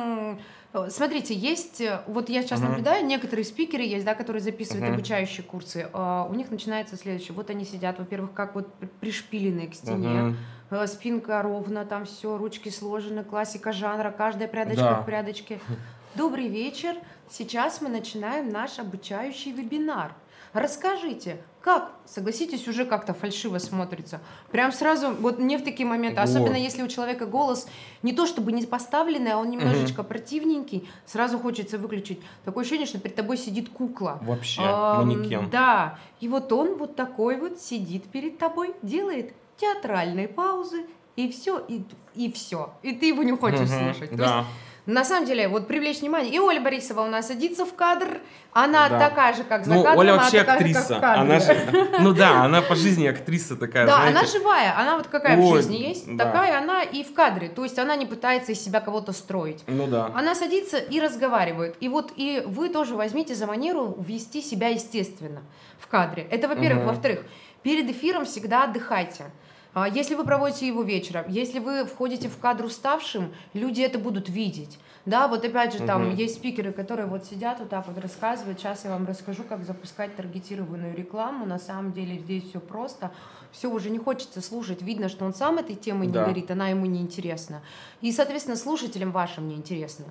Смотрите, есть, вот я сейчас наблюдаю, некоторые спикеры есть, да, которые записывают обучающие курсы, у них начинается следующее, вот они сидят, во-первых, как вот пришпиленные к стене, спинка ровно, там все, ручки сложены, классика жанра, каждая прядочка в прядочке. Добрый вечер, сейчас мы начинаем наш обучающий вебинар. Расскажите, как, согласитесь, уже как-то фальшиво смотрится. Прям сразу, вот мне в такие моменты, особенно если у человека голос не то чтобы не поставленный, а он немножечко противненький, сразу хочется выключить. Такое ощущение, что перед тобой сидит кукла. Вообще, манекен. Да, и вот он вот такой вот сидит перед тобой, делает театральные паузы, и все, и все. И ты его не хочешь слушать. Да. На самом деле, вот привлечь внимание. И Оля Борисова у нас садится в кадр. Она такая же, как за кадром. Оля вообще такая актриса. Же, как в кадре. Она по жизни актриса такая. Да, знаете. она живая. Она вот какая в жизни есть, такая она и в кадре. То есть она не пытается из себя кого-то строить. Ну да. Она садится и разговаривает. И вот и вы тоже возьмите за манеру вести себя естественно в кадре. Это, во-первых. Во-вторых, перед эфиром всегда отдыхайте. Если вы проводите его вечером, если вы входите в кадр уставшим, люди это будут видеть. Да, вот опять же, там есть спикеры, которые вот сидят вот так вот рассказывают. Сейчас я вам расскажу, как запускать таргетированную рекламу. На самом деле здесь все просто. Все уже не хочется слушать. Видно, что он сам этой темой не горит, она ему не интересна. И, соответственно, слушателям вашим не интересно.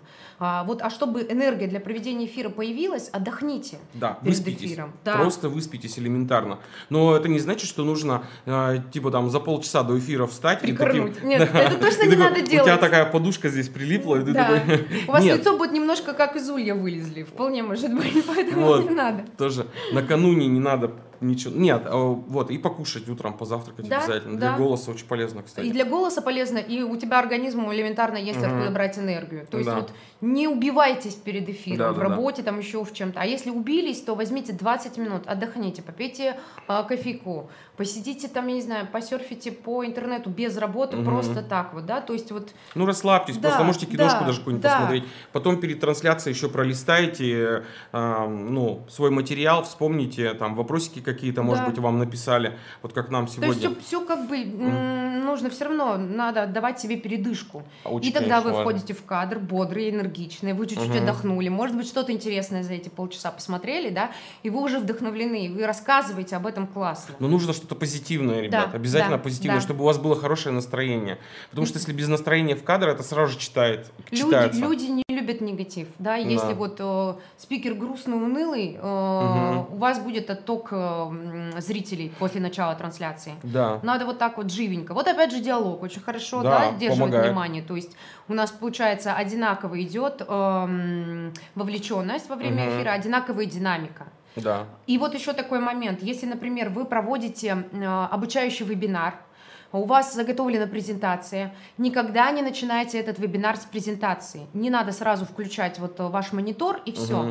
А чтобы энергия для проведения эфира появилась, отдохните перед эфиром. Да. Просто выспитесь элементарно. Но это не значит, что нужно типа там за полчаса до эфира встать. Прикорнуть. Нет, это точно не надо делать. У тебя такая подушка здесь прилипла, и ты такой... У вас лицо будет немножко как из улья вылезли. Вполне может быть, поэтому не надо. Тоже накануне не надо ничего. Нет, вот, и покушать утром, позавтракать обязательно. Для голоса очень полезно, кстати. И для голоса полезно, и у тебя организму элементарно есть откуда брать энергию. То есть вот не убивайтесь перед эфиром в работе, там еще в чем-то. А если убились, то возьмите 20 минут, отдохните, попейте кофейку, посидите там, я не знаю, посерфите по интернету без работы, просто так вот, да, то есть вот... Ну, расслабьтесь, просто можете киношку даже какую-нибудь посмотреть. Потом перед трансляцией еще пролистайте, свой материал, вспомните, там, вопросики какие-то, может быть, вам написали, вот как нам сегодня. То есть все как бы нужно, все равно надо давать себе передышку. Очень, и тогда вы важно. Входите в кадр бодрые, энергичные, вы чуть-чуть отдохнули, может быть, что-то интересное за эти полчаса посмотрели, да, и вы уже вдохновлены, и вы рассказываете об этом классно. Но нужно что-то позитивное, ребят, обязательно позитивное, чтобы у вас было хорошее настроение. Потому что если без настроения в кадр, это сразу же читается. Люди не любят негатив, да, если вот спикер грустный, унылый, у вас будет отток зрителей после начала трансляции. Да. Надо вот так вот живенько. Вот опять же диалог очень хорошо держит внимание. То есть у нас получается одинаково идет вовлеченность во время эфира, одинаковая динамика. Да. И вот еще такой момент. Если, например, вы проводите обучающий вебинар, у вас заготовлена презентация, никогда не начинайте этот вебинар с презентации. Не надо сразу включать вот ваш монитор и все.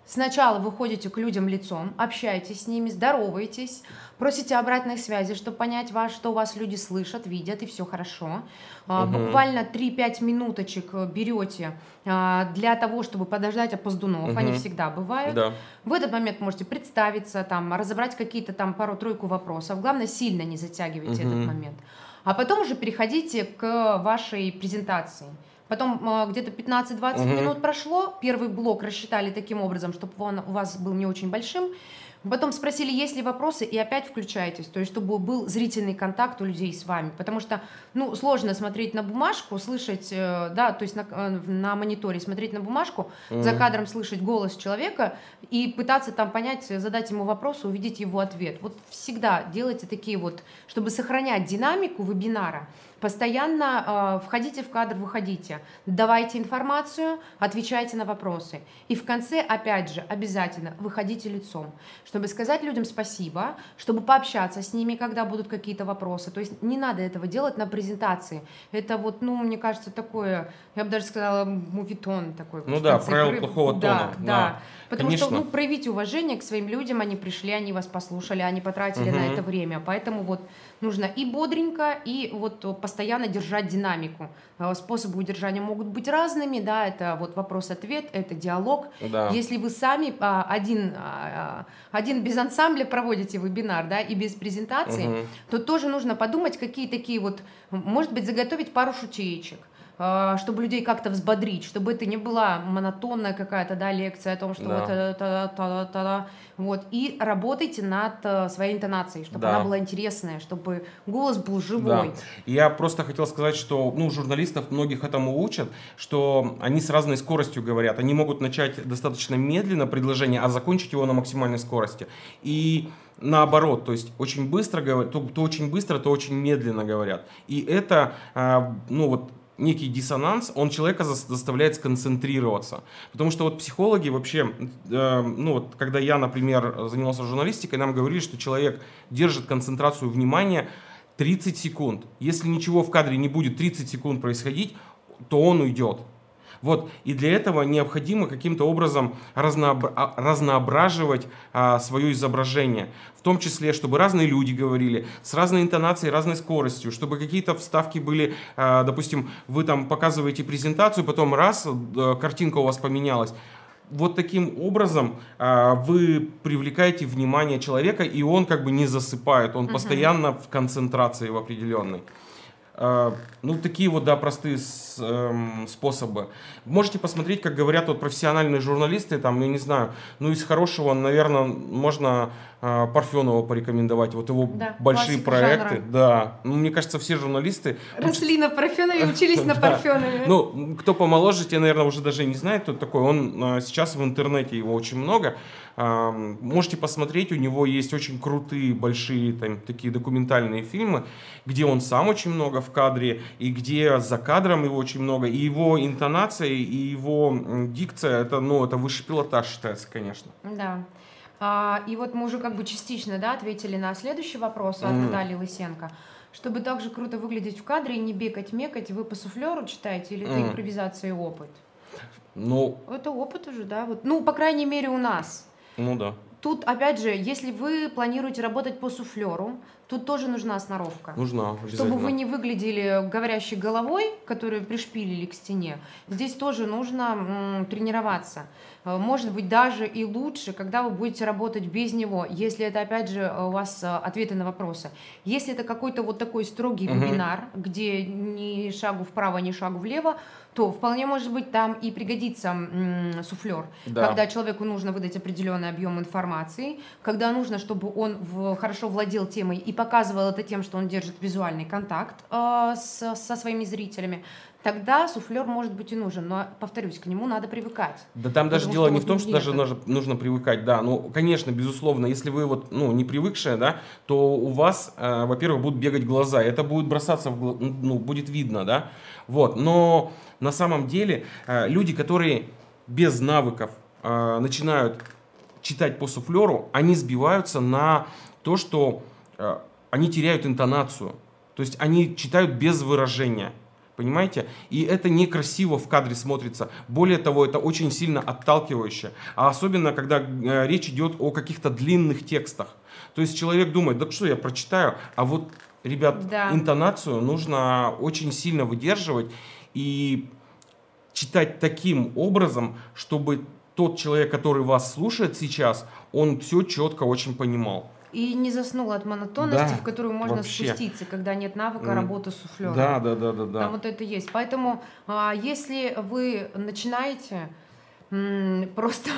Сначала вы ходите к людям лицом, общаетесь с ними, здороваетесь, просите обратной связи, чтобы понять, что вас люди слышат, видят, и все хорошо. Мгм. Буквально 3-5 минуточек берете для того, чтобы подождать опоздунов, они Мгм. всегда бывают. Да. В этот момент можете представиться, там, разобрать какие-то там пару-тройку вопросов. Главное, сильно не затягивайте этот Мгм. момент. А потом уже переходите к вашей презентации. Потом где-то 15-20 Мгм. минут прошло, первый блок рассчитали таким образом, чтобы он у вас был не очень большим. Потом спросили, есть ли вопросы, и опять включаетесь, то есть чтобы был зрительный контакт у людей с вами, потому что, ну, сложно смотреть на бумажку, слышать, да, то есть на мониторе смотреть на бумажку, за Мгм. кадром слышать голос человека и пытаться там понять, задать ему вопрос, увидеть его ответ. Вот всегда делайте такие вот, чтобы сохранять динамику вебинара, постоянно входите в кадр, выходите, давайте информацию, отвечайте на вопросы. И в конце, опять же, обязательно выходите лицом, чтобы сказать людям спасибо, чтобы пообщаться с ними, когда будут какие-то вопросы. То есть не надо этого делать на презентации. Это вот, ну, мне кажется, такое, я бы даже сказала, мувитон такой. Вот Ну в да, конце правило игры. плохого Да, тона. да. Да. Потому что, ну, Конечно. проявите уважение к своим людям, они пришли, они вас послушали, они потратили на это Мгм. время. Поэтому вот нужно и бодренько, и вот постоянно держать динамику. Способы удержания могут быть разными, да, это вот вопрос-ответ, это диалог. Да. Если вы сами один без ансамбля проводите вебинар, да, и без презентации, Мгм. то тоже нужно подумать, какие такие вот, может быть, заготовить пару шутеечек, чтобы людей как-то взбодрить, чтобы это не была монотонная какая-то, да, лекция о том, что вот Да. та-та-та-та-та, вот, и работайте над своей интонацией, чтобы она Да. была интересная, чтобы голос был Да. живой. Я просто хотел сказать, что, ну, журналистов многих этому учат, что они с разной скоростью говорят. Они могут начать достаточно медленно предложение, а закончить его на максимальной скорости. И наоборот, то есть очень быстро говорят, то очень быстро, то очень медленно говорят. И это, ну вот, некий диссонанс, он человека заставляет сконцентрироваться. Потому что вот психологи вообще, ну вот, когда я, например, занимался журналистикой, нам говорили, что человек держит концентрацию внимания 30 секунд. Если ничего в кадре не будет 30 секунд происходить, то он уйдет. Вот. И для этого необходимо каким-то образом разноображивать свое изображение. В том числе, чтобы разные люди говорили, с разной интонацией, разной скоростью, чтобы какие-то вставки были, допустим, вы там показываете презентацию, потом раз, картинка у вас поменялась. Вот таким образом вы привлекаете внимание человека, и он как бы не засыпает, он постоянно в концентрации в определенной. Ну, такие вот, да, простые способы. Можете посмотреть, как говорят вот профессиональные журналисты, там, я не знаю, ну, из хорошего, наверное, можно Парфенова порекомендовать, вот его Да, большие классика проекты. жанра. Да, ну, мне кажется, все журналисты... Росли на Парфенове, учились на Да. Парфенове. Ну, кто помоложе, те, наверное, уже даже не знает, кто это такой. Он сейчас в интернете, его очень много. Можете посмотреть, у него есть очень крутые, большие там, такие документальные фильмы, где он сам очень много в кадре, и где за кадром его очень много, и его интонация, и его дикция, это, ну, это высший пилотаж считается, конечно. Да. И вот мы уже как бы частично, да, ответили на следующий вопрос от Натальи Лысенко. Чтобы также круто выглядеть в кадре и не бегать-мекать, вы по суфлеру читаете или это импровизация и опыт? Ну, Это опыт уже, да? Вот, ну, по крайней мере, у нас. ну да. Тут, опять же, если вы планируете работать по суфлеру, тут тоже нужна сноровка. Нужна, обязательно. Чтобы вы не выглядели говорящей головой, которую пришпилили к стене, здесь тоже нужно тренироваться. Может быть, даже и лучше, когда вы будете работать без него, если это, опять же, у вас ответы на вопросы. Если это какой-то вот такой строгий вебинар, где ни шагу вправо, ни шагу влево, то вполне может быть там и пригодится суфлер. Да. Когда человеку нужно выдать определенный объем информации, когда нужно, чтобы он хорошо владел темой и показывал это тем, что он держит визуальный контакт со своими зрителями, тогда суфлер может быть и нужен. Но, повторюсь, к нему надо привыкать. Да там даже Потому дело что не вот в том, что даже нет. нужно привыкать, да, ну, конечно, безусловно, если вы вот, ну, не привыкшие, да, то у вас, во-первых, будут бегать глаза, это будет бросаться, ну, будет видно, да, вот, но на самом деле люди, которые без навыков начинают читать по суфлеру, они сбиваются на то, что они теряют интонацию, то есть они читают без выражения. Понимаете? И это некрасиво в кадре смотрится. Более того, это очень сильно отталкивающе. А особенно, когда речь идет о каких-то длинных текстах. То есть человек думает, да что я прочитаю, а вот, ребят, Да. интонацию нужно очень сильно выдерживать и читать таким образом, чтобы тот человек, который вас слушает сейчас, он все четко очень понимал. И не заснул от монотонности, в Да, которую можно вообще. спуститься, когда нет навыка работы с суфлером. Да, да, да, да, Там да. вот это есть. Поэтому, если вы начинаете, просто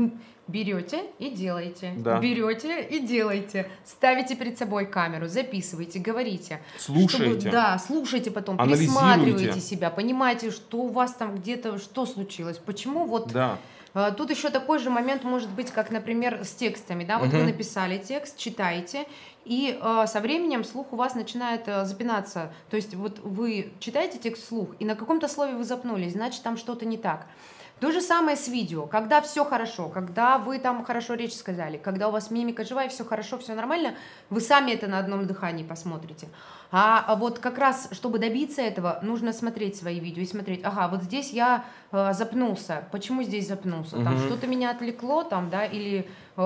берете и делаете, Да. берете и делаете, ставите перед собой камеру, записывайте, говорите. Слушайте. Да, слушайте потом, Анализируйте. пересматривайте себя, понимаете, что у вас там где-то, что случилось, почему вот... Да. Тут еще такой же момент может быть, как, например, с текстами. Да? Вот вы написали текст, читаете, и со временем слух у вас начинает запинаться. То есть вот вы читаете текст вслух, и на каком-то слове вы запнулись, значит, там что-то не так. То же самое с видео. Когда все хорошо, когда вы там хорошо речь сказали, когда у вас мимика живая, все хорошо, все нормально, вы сами это на одном дыхании посмотрите. А вот как раз, чтобы добиться этого, нужно смотреть свои видео и смотреть, ага, вот здесь я запнулся, почему здесь запнулся, там что-то меня отвлекло, там, да, или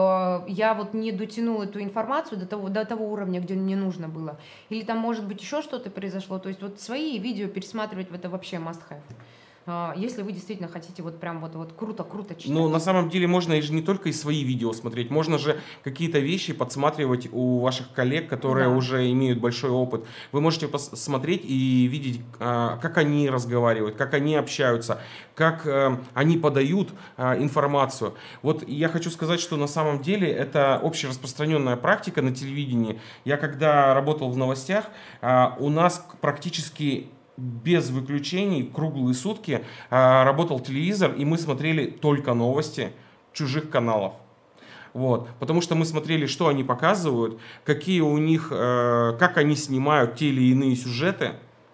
я вот не дотянул эту информацию до того уровня, где мне нужно было, или там, может быть, еще что-то произошло, то есть вот свои видео пересматривать, это вообще must have. Если вы действительно хотите вот прям вот круто-круто читать. Ну, на самом деле можно же не только и свои видео смотреть, можно же какие-то вещи подсматривать у ваших коллег, которые уже имеют большой опыт. Вы можете посмотреть и видеть, как они разговаривают, как они общаются, как они подают информацию. Вот я хочу сказать, что на самом деле это общераспространенная практика на телевидении. Я когда работал в новостях, у нас практически без выключений, круглые сутки работал телевизор, и мы смотрели только новости чужих каналов. Вот. Потому что мы смотрели, что они показывают, какие у них, как они снимают те или иные сюжеты,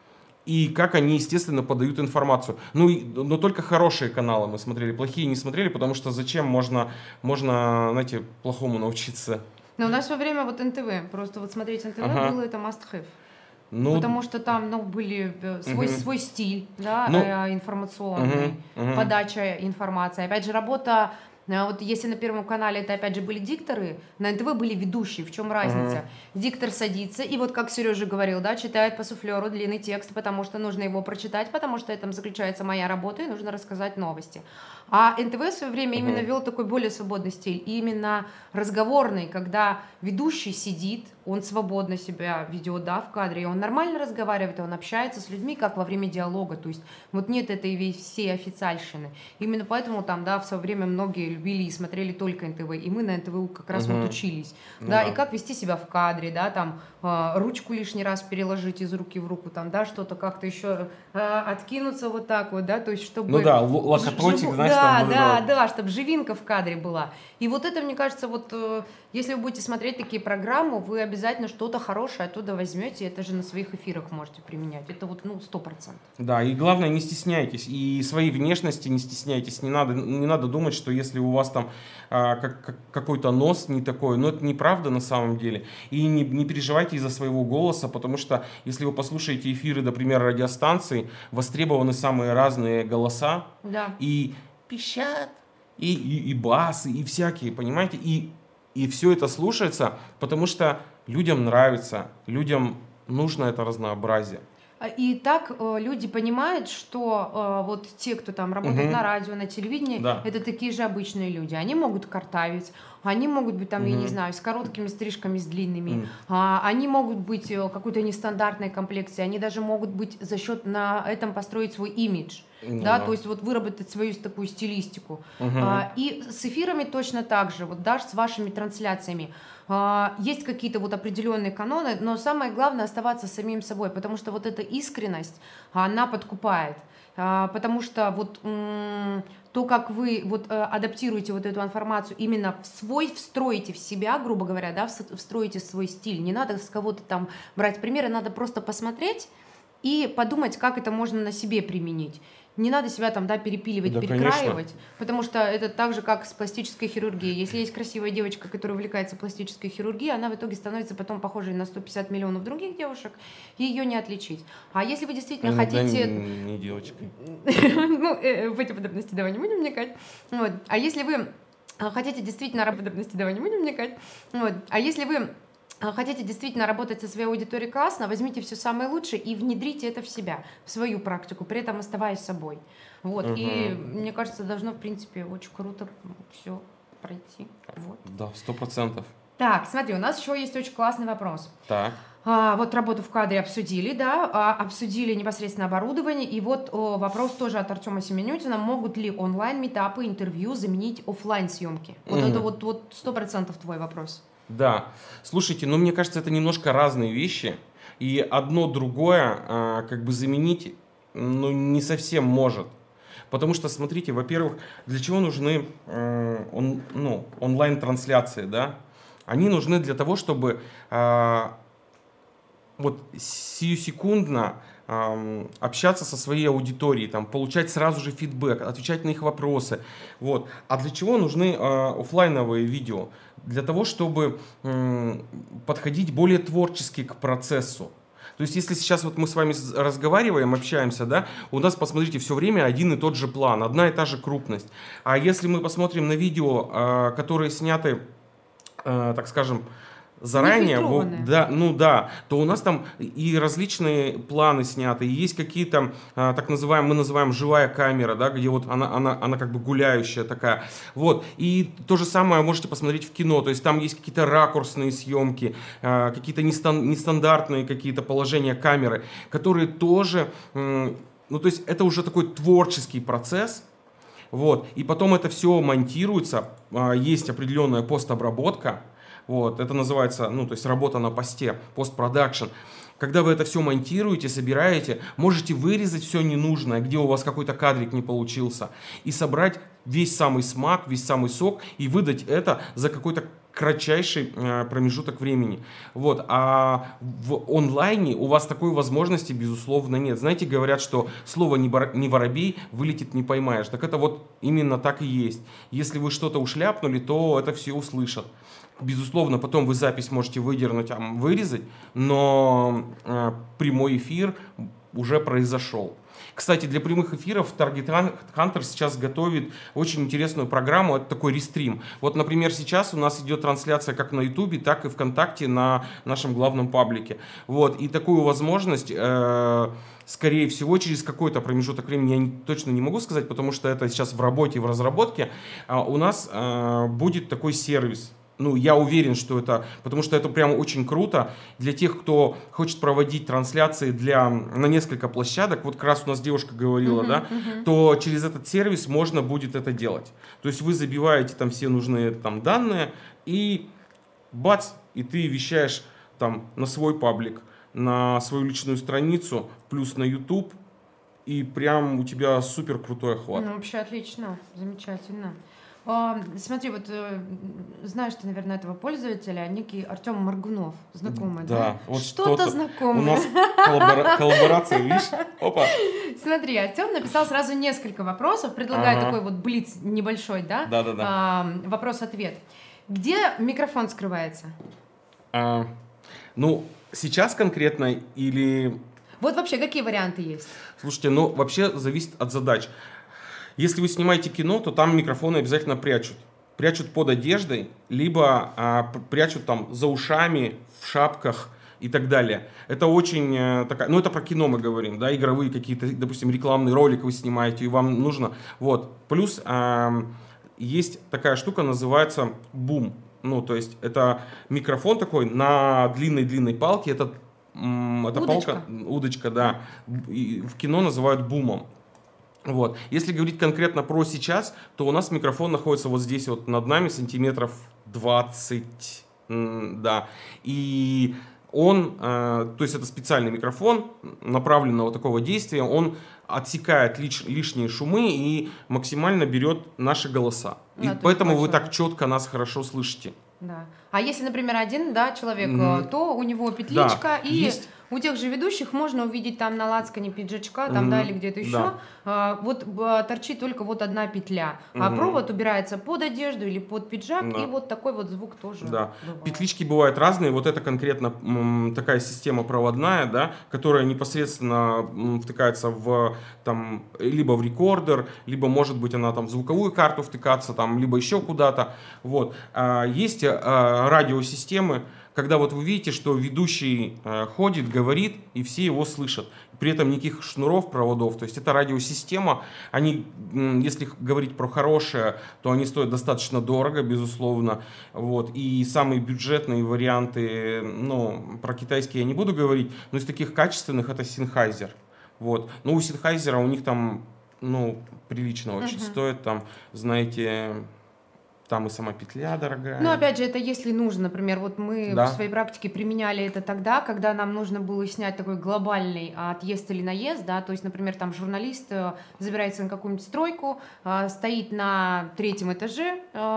и как они, естественно, подают информацию. Но только хорошие каналы мы смотрели, плохие не смотрели, потому что зачем можно, знаете, плохому научиться. Но у нас во время вот НТВ, просто вот смотреть НТВ было это must have. Потому что там были свой стиль, да, информационный, подача информации. Опять же, работа, вот если на Первом канале это опять же были дикторы, на НТВ были ведущие. В чем разница? Диктор садится и вот как Сережа говорил, да, читает по суфлеру длинный текст, потому что нужно его прочитать, потому что в этом заключается моя работа и нужно рассказать новости. А НТВ в свое время именно вел такой более свободный стиль, и именно разговорный, когда ведущий сидит, он свободно себя ведет, да, в кадре, и он нормально разговаривает, он общается с людьми, как во время диалога, то есть вот нет этой всей официальщины. Именно поэтому там, да, в свое время многие любили и смотрели только НТВ, и мы на НТВ как раз вот учились, да, и как вести себя в кадре, да, там ручку лишний раз переложить из руки в руку, там, да, что-то как-то еще откинуться вот так вот, да, то есть чтобы... Ну да, локоточек, знаешь, Да, чтобы живинка в кадре была. И вот это, мне кажется, вот если вы будете смотреть такие программы, вы обязательно что-то хорошее оттуда возьмете, это же на своих эфирах можете применять. Это вот, 100%. Да, и главное, не стесняйтесь, и своей внешности не стесняйтесь. Не надо думать, что если у вас там какой-то нос не такой, но это неправда на самом деле. И не переживайте из-за своего голоса, потому что если вы послушаете эфиры, например, радиостанций, востребованы самые разные голоса, и пищат, и басы, и всякие, понимаете, и все это слушается, потому что людям нравится, людям нужно это разнообразие. И так люди понимают, что вот те, кто там работает на радио, на телевидении, это такие же обычные люди. Они могут картавить, они могут быть там, я не знаю, с короткими стрижками, с длинными, они могут быть какой-то нестандартной комплекции, они даже могут быть за счет на этом построить свой имидж. Да, то есть вот выработать свою такую стилистику. И с эфирами точно так же, вот даже с вашими трансляциями. Есть какие-то вот определенные каноны, но самое главное оставаться самим собой, потому что вот эта искренность, она подкупает. Потому что вот то, как вы вот адаптируете вот эту информацию, именно встроите в себя, грубо говоря, да, встроите свой стиль. Не надо с кого-то там брать примеры, надо просто посмотреть и подумать, как это можно на себе применить. Не надо себя там, да, перепиливать, Да, перекраивать, конечно. потому что это так же, как с пластической хирургией. Если есть красивая девочка, которая увлекается пластической хирургией, она в итоге становится потом похожей на 150 миллионов других девушек, и ее не отличить. А если вы А действительно иногда хотите... не девочка. Ну, в эти подробности давай не будем вникать. Вот. А если вы хотите действительно подробности давай не будем вникать. Вот. А если вы хотите действительно работать со своей аудиторией классно, возьмите все самое лучшее и внедрите это в себя, в свою практику, при этом оставаясь собой. Вот. И мне кажется, должно, в принципе, очень круто все пройти. Вот. Да, 100%. Так, смотри, у нас еще есть очень классный вопрос. Так. Вот работу в кадре обсудили, да, обсудили непосредственно оборудование, и вот вопрос тоже от Артема Семенютина: могут ли онлайн-митапы, интервью заменить офлайн съемки? Вот это вот 100% твой вопрос. Да. Слушайте, ну мне кажется, это немножко разные вещи, и одно другое как бы заменить, ну, не совсем может. Потому что, смотрите, во-первых, для чего нужны онлайн-трансляции, да? Они нужны для того, чтобы вот сиюсекундно общаться со своей аудиторией, там, получать сразу же фидбэк, отвечать на их вопросы. Вот. А для чего нужны офлайновые видео? Для того, чтобы подходить более творчески к процессу. То есть, если сейчас вот мы с вами разговариваем, общаемся, да, у нас, посмотрите, все время один и тот же план, одна и та же крупность. А если мы посмотрим на видео, которые сняты, так скажем, заранее, то у нас там и различные планы сняты, и есть какие-то, так называемые, мы называем живая камера, да, где вот она как бы гуляющая такая, вот, и то же самое можете посмотреть в кино, то есть там есть какие-то ракурсные съемки, какие-то нестандартные какие-то положения камеры, которые тоже, ну, то есть это уже такой творческий процесс. Вот, и потом это все монтируется, есть определенная постобработка. Вот, это называется, ну, то есть работа на посте, постпродакшн. Когда вы это все монтируете, собираете, можете вырезать все ненужное, где у вас какой-то кадрик не получился, и собрать весь самый смак, весь самый сок, и выдать это за какой-то кратчайший промежуток времени. Вот. А в онлайне у вас такой возможности, безусловно, нет. Знаете, говорят, что слово «не воробей» вылетит не поймаешь. Так это вот именно так и есть. Если вы что-то ушляпнули, то это все услышат. Безусловно, потом вы запись можете выдернуть, вырезать, но прямой эфир уже произошел. Кстати, для прямых эфиров Target Hunter сейчас готовит очень интересную программу, это такой рестрим. Вот, например, сейчас у нас идет трансляция как на YouTube, так и ВКонтакте на нашем главном паблике. Вот, и такую возможность, скорее всего, через какой-то промежуток времени, я точно не могу сказать, потому что это сейчас в работе, в разработке, у нас будет такой сервис. Ну, я уверен, что это, потому что это прямо очень круто для тех, кто хочет проводить трансляции на несколько площадок. Вот как раз у нас девушка говорила, то через этот сервис можно будет это делать. То есть вы забиваете там все нужные там данные и бац, и ты вещаешь там на свой паблик, на свою личную страницу, плюс на YouTube, и прям у тебя супер крутой охват. Ну, вообще отлично, замечательно. Смотри, вот знаешь ты, наверное, этого пользователя, некий Артем Моргунов, знакомый, да? Да, вот что-то знакомое. У нас коллаборация, видишь? Опа. Смотри, Артем написал сразу несколько вопросов, предлагаю такой вот блиц небольшой, да? Да. Вопрос-ответ. Где микрофон скрывается? Ну, сейчас конкретно или... Вот вообще какие варианты есть? Слушайте, ну вообще зависит от задач. Если вы снимаете кино, то там микрофоны обязательно прячут. Прячут под одеждой, либо прячут там за ушами, в шапках и так далее. Это очень такая... Ну, это про кино мы говорим, да, игровые какие-то, допустим, рекламный ролик вы снимаете, и вам нужно... Вот. Плюс есть такая штука, называется бум. Ну, то есть это микрофон такой на длинной-длинной палке. Это палка, удочка, да. И в кино называют бумом. Вот. Если говорить конкретно про сейчас, то у нас микрофон находится вот здесь вот над нами, сантиметров 20, да, и он, то есть это специальный микрофон направленного такого действия, он отсекает лишние шумы и максимально берет наши голоса. И поэтому вы так четко нас хорошо слышите. Да. А если, например, один, да, человек, то у него петличка, да, и У тех же ведущих можно увидеть там на лацкане пиджачка, там, да, или где-то еще, вот торчит только вот одна петля, а провод убирается под одежду или под пиджак, и вот такой вот звук тоже Да. бывает. Петлички бывают разные. Вот это конкретно такая система проводная, да, которая непосредственно втыкается в там либо в рекордер, либо может быть она там в звуковую карту втыкаться, там, либо еще куда-то. Вот. Есть радиосистемы, когда вот вы видите, что ведущий ходит, говорит, и все его слышат. При этом никаких шнуров, проводов. То есть это радиосистема. Они, если говорить про хорошие, то они стоят достаточно дорого, безусловно. Вот. И самые бюджетные варианты, ну, про китайские я не буду говорить, но из таких качественных это Sennheiser. Вот. Но у Sennheiser у них там, ну, прилично очень стоит. Там, знаете, там и сама петля дорогая. Ну, опять же, это если нужно. Например, вот мы в своей практике применяли это тогда, когда нам нужно было снять такой глобальный отъезд или наезд, да, то есть, например, там журналист забирается на какую-нибудь стройку, стоит на 3-м этаже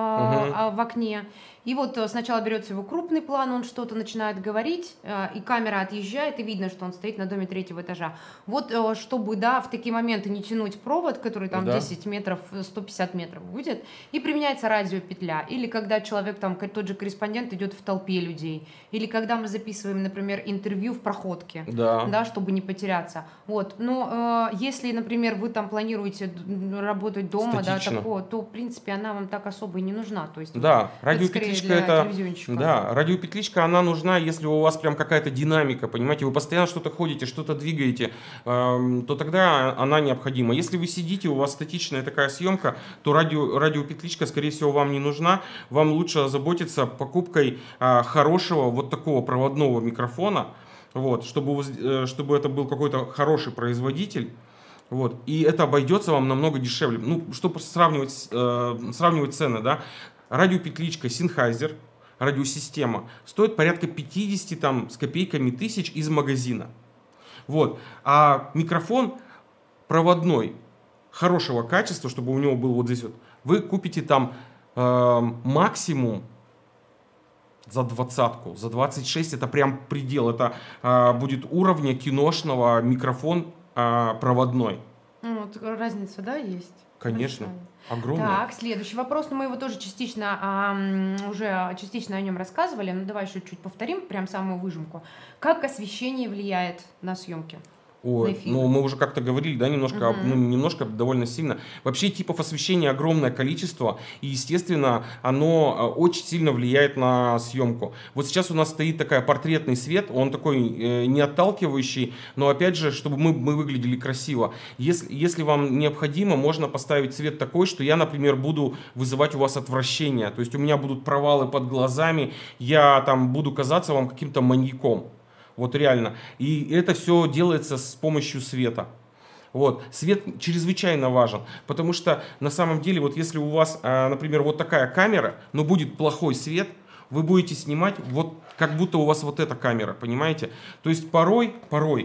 в окне, и вот сначала берется его крупный план, он что-то начинает говорить, и камера отъезжает, и видно, что он стоит на доме 3-го этажа. Вот чтобы, да, в такие моменты не тянуть провод, который там 10 метров, 150 метров будет, и применяется радиопетля. Или когда человек, там, тот же корреспондент идет в толпе людей. Или когда мы записываем, например, интервью в проходке, да, чтобы не потеряться. Вот. Но если, например, вы там планируете работать дома, да, такое, то, в принципе, она вам так особо и не нужна. То есть, да, радиопетля это, да, радиопетличка, она нужна, если у вас прям какая-то динамика, понимаете, вы постоянно что-то ходите, что-то двигаете, то тогда она необходима. Если вы сидите, у вас статичная такая съемка, то радиопетличка, скорее всего, вам не нужна. Вам лучше озаботиться покупкой хорошего вот такого проводного микрофона, вот, чтобы это был какой-то хороший производитель. Вот, и это обойдется вам намного дешевле. Ну, чтобы сравнивать цены, да, радиопетличка Sennheiser, радиосистема, стоит порядка 50 там, с копейками тысяч из магазина. Вот. А микрофон проводной, хорошего качества, чтобы у него был вот здесь вот, вы купите там максимум за 20-ку, за 26 это прям предел, это будет уровня киношного микрофон проводной. Ну, вот разница, да, есть? Конечно. Огромное. Так, следующий вопрос, но мы его тоже уже частично о нем рассказывали, но давай еще чуть повторим, прям самую выжимку. Как освещение влияет на съемки? Ой, ну мы уже как-то говорили, да, немножко, ну немножко, довольно сильно. Вообще типов освещения огромное количество, и, естественно, оно очень сильно влияет на съемку. Вот сейчас у нас стоит такой портретный свет, он такой не отталкивающий, но опять же, чтобы мы выглядели красиво. Если вам необходимо, можно поставить цвет такой, что я, например, буду вызывать у вас отвращение. То есть у меня будут провалы под глазами, я там буду казаться вам каким-то маньяком. Вот реально. И это все делается с помощью света. Вот. Свет чрезвычайно важен, потому что на самом деле, вот если у вас, например, вот такая камера, но будет плохой свет, вы будете снимать вот как будто у вас вот эта камера, понимаете? То есть порой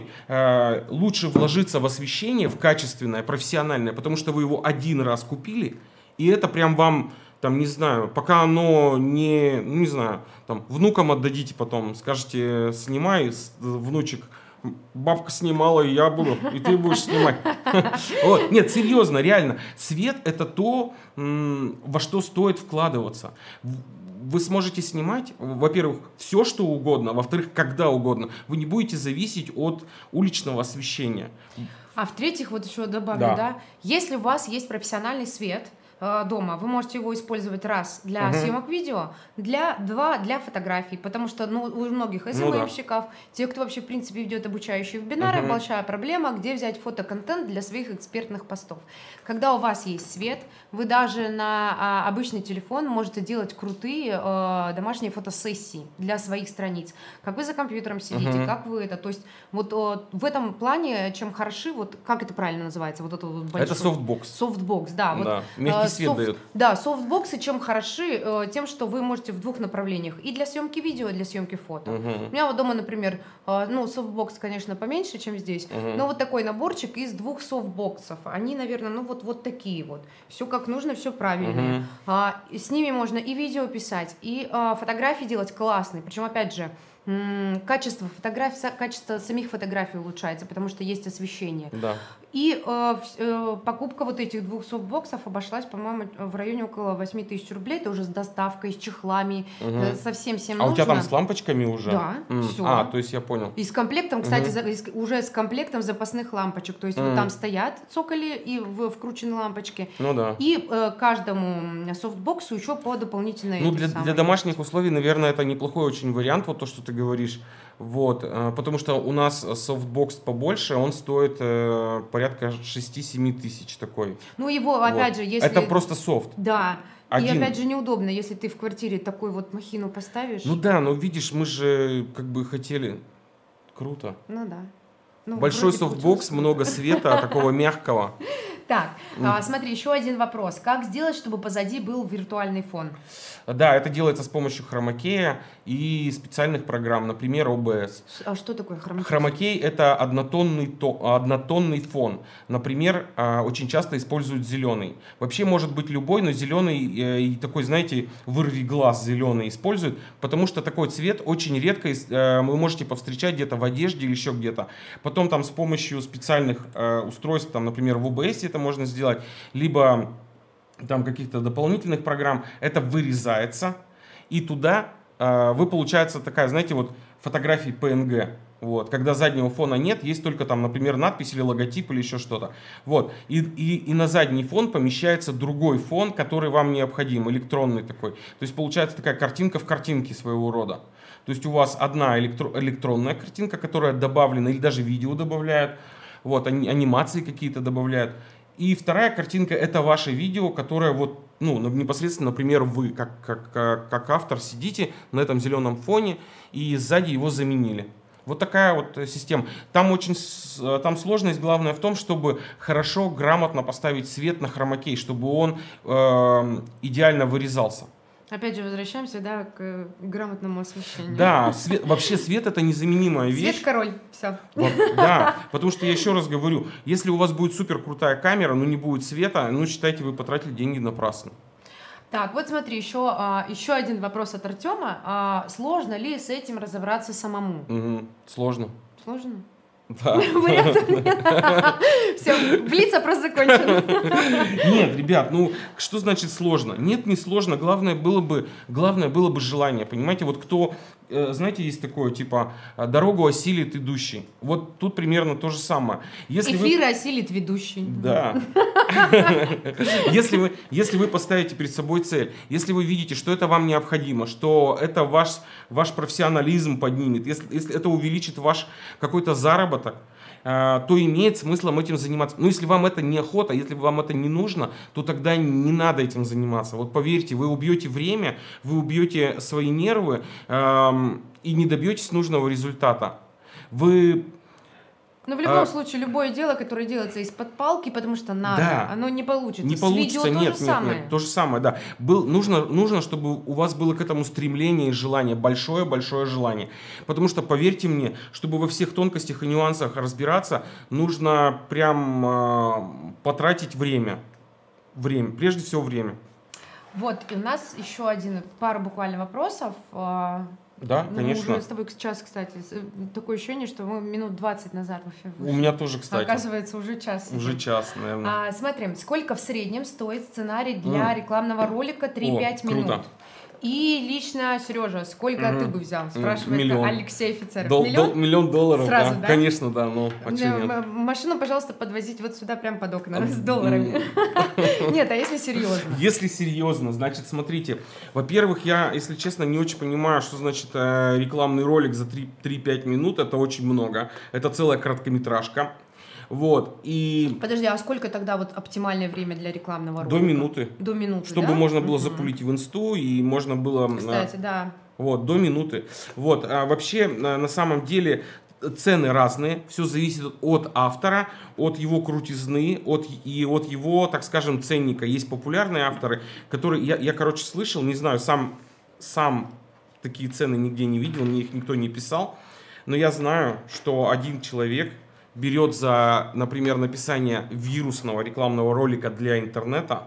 лучше вложиться в освещение, в качественное, профессиональное, потому что вы его один раз купили, и это прям вам... Там, не знаю, пока оно не знаю, там, внукам отдадите потом, скажете, снимай, внучек, бабка снимала, и я буду, и ты будешь снимать. Вот. Нет, серьезно, реально, свет это то, во что стоит вкладываться. Вы сможете снимать, во-первых, все, что угодно, во-вторых, когда угодно. Вы не будете зависеть от уличного освещения. А в-третьих, вот еще добавлю, да, если у вас есть профессиональный свет дома, вы можете его использовать раз для съемок видео, два для фотографий, потому что у многих СММщиков, тех, кто вообще в принципе ведет обучающие вебинары, большая проблема, где взять фотоконтент для своих экспертных постов. Когда у вас есть свет, вы даже на обычный телефон можете делать крутые домашние фотосессии для своих страниц. Как вы за компьютером сидите, как вы это, то есть вот в этом плане, чем хороши, вот как это правильно называется, вот это вот большой... Это софтбокс. Софтбокс, да. Да. Вот, свет дает. Да, софтбоксы чем хороши? Тем, что вы можете в двух направлениях. И для съемки видео, и для съемки фото. У меня вот дома, например, софтбокс, конечно, поменьше, чем здесь, но вот такой наборчик из 2 софтбоксов. Они, наверное, вот такие вот. Все как нужно, все правильно. С ними можно и видео писать, и фотографии делать классные. Причем, опять же, Качество фотографий, качество самих фотографий улучшается, потому что есть освещение. Да. И покупка вот этих 2 софтбоксов обошлась, по-моему, в районе около 8 тысяч рублей. Это уже с доставкой, с чехлами, со всем А у тебя там нужно. с лампочками уже? Да, всё. А, то есть я понял. И с комплектом, кстати, уже с комплектом запасных лампочек. То есть вот там стоят цоколи и вкручены лампочки. Ну да. И каждому софтбоксу еще по дополнительной... Ну, этой для самой. домашних условий, наверное, это неплохой очень вариант, вот то, что ты говоришь. Вот, потому что у нас софтбокс побольше, он стоит порядка 6-7 тысяч такой. Ну, его, Вот. опять же, если... Это просто софт. Да. И Один. опять же неудобно, если ты в квартире такую вот махину поставишь. Ну да, но видишь, мы же как бы хотели... Круто. Ну да. Ну, Большой вроде софтбокс, получилось. много света, такого мягкого. Так, смотри, еще один вопрос. Как сделать, чтобы позади был виртуальный фон? Да, это делается с помощью хромакея и специальных программ, например, OBS. А что такое хромакей? Хромакей — это однотонный фон. Например, очень часто используют зеленый. Вообще может быть любой, но зеленый и такой, знаете, вырви глаз зеленый используют, потому что такой цвет очень редко вы можете повстречать где-то в одежде или еще где-то. Потом там с помощью специальных устройств, там, например, в OBS это можно сделать, либо там каких-то дополнительных программ, это вырезается, и туда вы, получается, такая, знаете, вот фотографии PNG, вот, когда заднего фона нет, есть только там, например, надпись или логотип или еще что-то, вот, и на задний фон помещается другой фон, который вам необходим, электронный такой, то есть получается такая картинка в картинке своего рода. То есть у вас одна электронная картинка, которая добавлена, или даже видео добавляют, вот, анимации какие-то добавляют. И вторая картинка — это ваше видео, которое вот, ну, непосредственно, например, вы, как автор, сидите на этом зеленом фоне и сзади его заменили. Вот такая вот система. Там сложность главная в том, чтобы хорошо, грамотно поставить свет на хромакей, чтобы он идеально вырезался. Опять же, возвращаемся, да, к грамотному освещению. Да, вообще свет — это незаменимая вещь. Свет король, все. Вот, да, потому что я еще раз говорю, если у вас будет супер крутая камера, но не будет света, ну считайте, вы потратили деньги напрасно. Так, вот смотри, еще один вопрос от Артема. Сложно ли с этим разобраться самому? Сложно. Сложно? Да. Вариантов нет. Все, блиц-опрос закончен. Нет, ребят, ну что значит сложно? Нет, не сложно. Главное было бы желание. Понимаете, вот кто, знаете, есть такое, типа, дорогу осилит идущий. Вот тут примерно то же самое. Эфир осилит ведущий. Да. Если вы поставите перед собой цель, если вы видите, что это вам необходимо, что это ваш профессионализм поднимет, если это увеличит ваш какой-то заработок, то имеет смысл этим заниматься. Но если вам это неохота, если вам это не нужно, то тогда не надо этим заниматься. Вот поверьте, вы убьете время, вы убьете свои нервы и не добьетесь нужного результата. Но в любом случае, любое дело, которое делается из-под палки, потому что надо, да, оно не получится. Не получится, нет, то же самое, да. Нужно, чтобы у вас было к этому стремление и желание, большое-большое желание. Потому что, поверьте мне, чтобы во всех тонкостях и нюансах разбираться, нужно прям потратить время. Прежде всего время. Вот, и у нас еще пару буквально вопросов. Да, конечно. Мы уже с тобой сейчас, кстати, такое ощущение, что мы минут 20 назад в эфир вышли. У меня тоже, кстати. Оказывается, уже час. Уже час, наверное. Смотрим, сколько в среднем стоит сценарий для рекламного ролика 3-5 минут? Круто. И лично, Сережа, сколько ты бы взял? Спрашивает Алексей Офицеров. $1 миллион? Сразу, да? Конечно, да. Ну, а чё нет? Машину, пожалуйста, подвозить вот сюда, прям под окна, с долларами. Нет, а если серьезно? Если серьезно, значит, смотрите. Во-первых, я, если честно, не очень понимаю, что значит рекламный ролик за 3-5 минут. Это очень много. Это целая короткометражка. Вот, и... Подожди, а сколько тогда вот оптимальное время для рекламного ролика? До минуты. До минуты, чтобы да? можно было запулить в инсту и можно было... Кстати, да. Вот, до минуты. Вот, вообще, на самом деле, цены разные. Все зависит от автора, от его крутизны, от его, так скажем, ценника. Есть популярные авторы, которые... Я короче, слышал, не знаю, сам такие цены нигде не видел, мне их никто не писал. Но я знаю, что один человек берет за, например, написание вирусного рекламного ролика для интернета,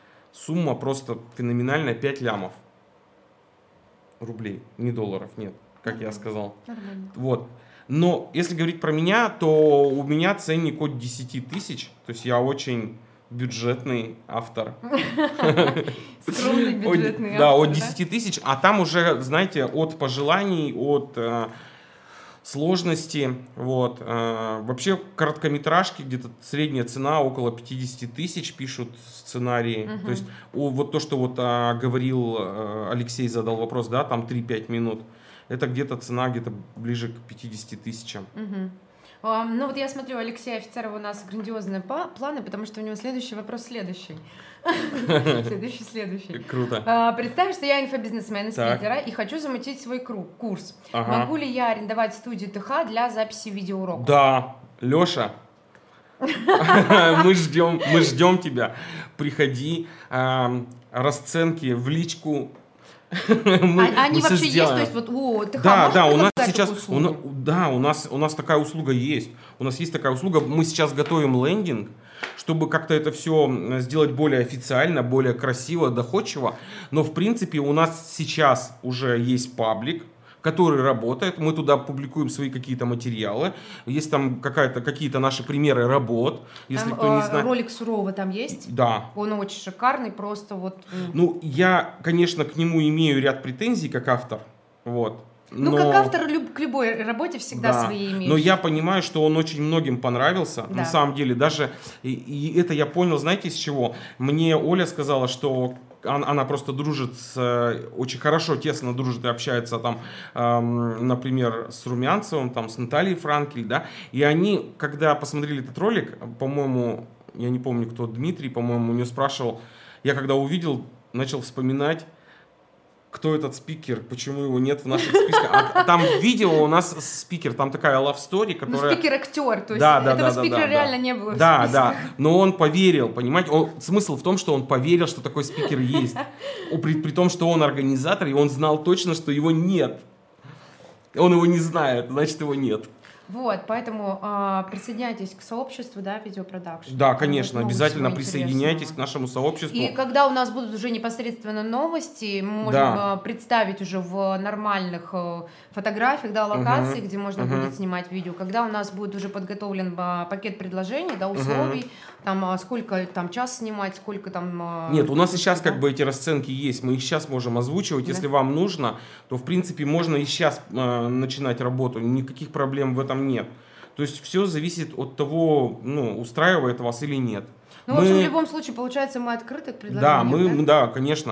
сумма просто феноменальная, 5 лямов рублей, не долларов, нет. как я сказал. Нормально. Вот. Но если говорить про меня, то у меня ценник от 10 тысяч. То есть я очень бюджетный автор. Скромный бюджетный Да, автор, от 10 тысяч. А там уже, знаете, от пожеланий, от сложности. Вот. Вообще короткометражки, где-то средняя цена около 50 тысяч пишут сценарии. То есть вот то, что вот говорил Алексей, задал вопрос, да, там 3-5 минут. Это где-то цена где-то ближе к 50 тысячам. Ну вот я смотрю, Алексея Офицерова у нас грандиозные планы, потому что у него следующий вопрос следующий. Следующий. Круто. Представь, что я инфобизнесмен из Так. Питера и хочу замутить свой курс. Ага. Могу ли я арендовать студию ТХ для записи видеоуроков? Да, Леша, мы ждем тебя. Приходи, расценки в личку. Они вообще есть? То есть вот ТХ может Да, у нас предлагать сейчас, такую услугу? да, у нас такая услуга есть. У нас есть такая услуга. Мы сейчас готовим лендинг, чтобы как-то это все сделать более официально, более красиво, доходчиво. Но в принципе у нас сейчас уже есть паблик, который работает. Мы туда публикуем свои какие-то материалы. Есть там какие-то наши примеры работ. Если Там, кто не знает. ролик Сурова там есть? Да. Он очень шикарный, просто вот. Ну, я, конечно, к нему имею ряд претензий как автор. Вот. Ну, как автор к любой работе всегда свои имеешь. Но я понимаю, что он очень многим понравился. Да. На самом деле, даже и это я понял, знаете, с чего? Мне Оля сказала, что она просто дружит очень хорошо, тесно дружит и общается там, например, с Румянцевым, там, с Натальей Франкель, да, и они, когда посмотрели этот ролик, по-моему, я не помню, кто, Дмитрий, по-моему, у нее спрашивал, я когда увидел, начал вспоминать, кто этот спикер, почему его нет в наших списках. А там видео у нас спикер, там такая love story, которая... Ну, спикер-актер, то есть Да, этого спикера реально не было в списках. Да, но он поверил, понимаете? Смысл в том, что он поверил, что такой спикер есть. При том, что он организатор, и он знал точно, что его нет. Он его не знает, значит, его нет. Вот, поэтому присоединяйтесь к сообществу, да, видеопродакшн. Да, конечно, Много обязательно всего присоединяйтесь интересного. к нашему сообществу. И когда у нас будут уже непосредственно новости, мы можем представить уже в нормальных фотографиях, да, локации, где можно будет снимать видео. Когда у нас будет уже подготовлен пакет предложений, да, условий, там сколько там час снимать, сколько там... Нет, у нас и сейчас как бы эти расценки есть, мы их сейчас можем озвучивать. Да. Если вам нужно, то в принципе можно и сейчас начинать работу, никаких проблем в этом нет. То есть все зависит от того, ну, устраивает вас или нет. Ну, в общем, в любом случае, получается, мы открыты к предложениям. Да, конечно.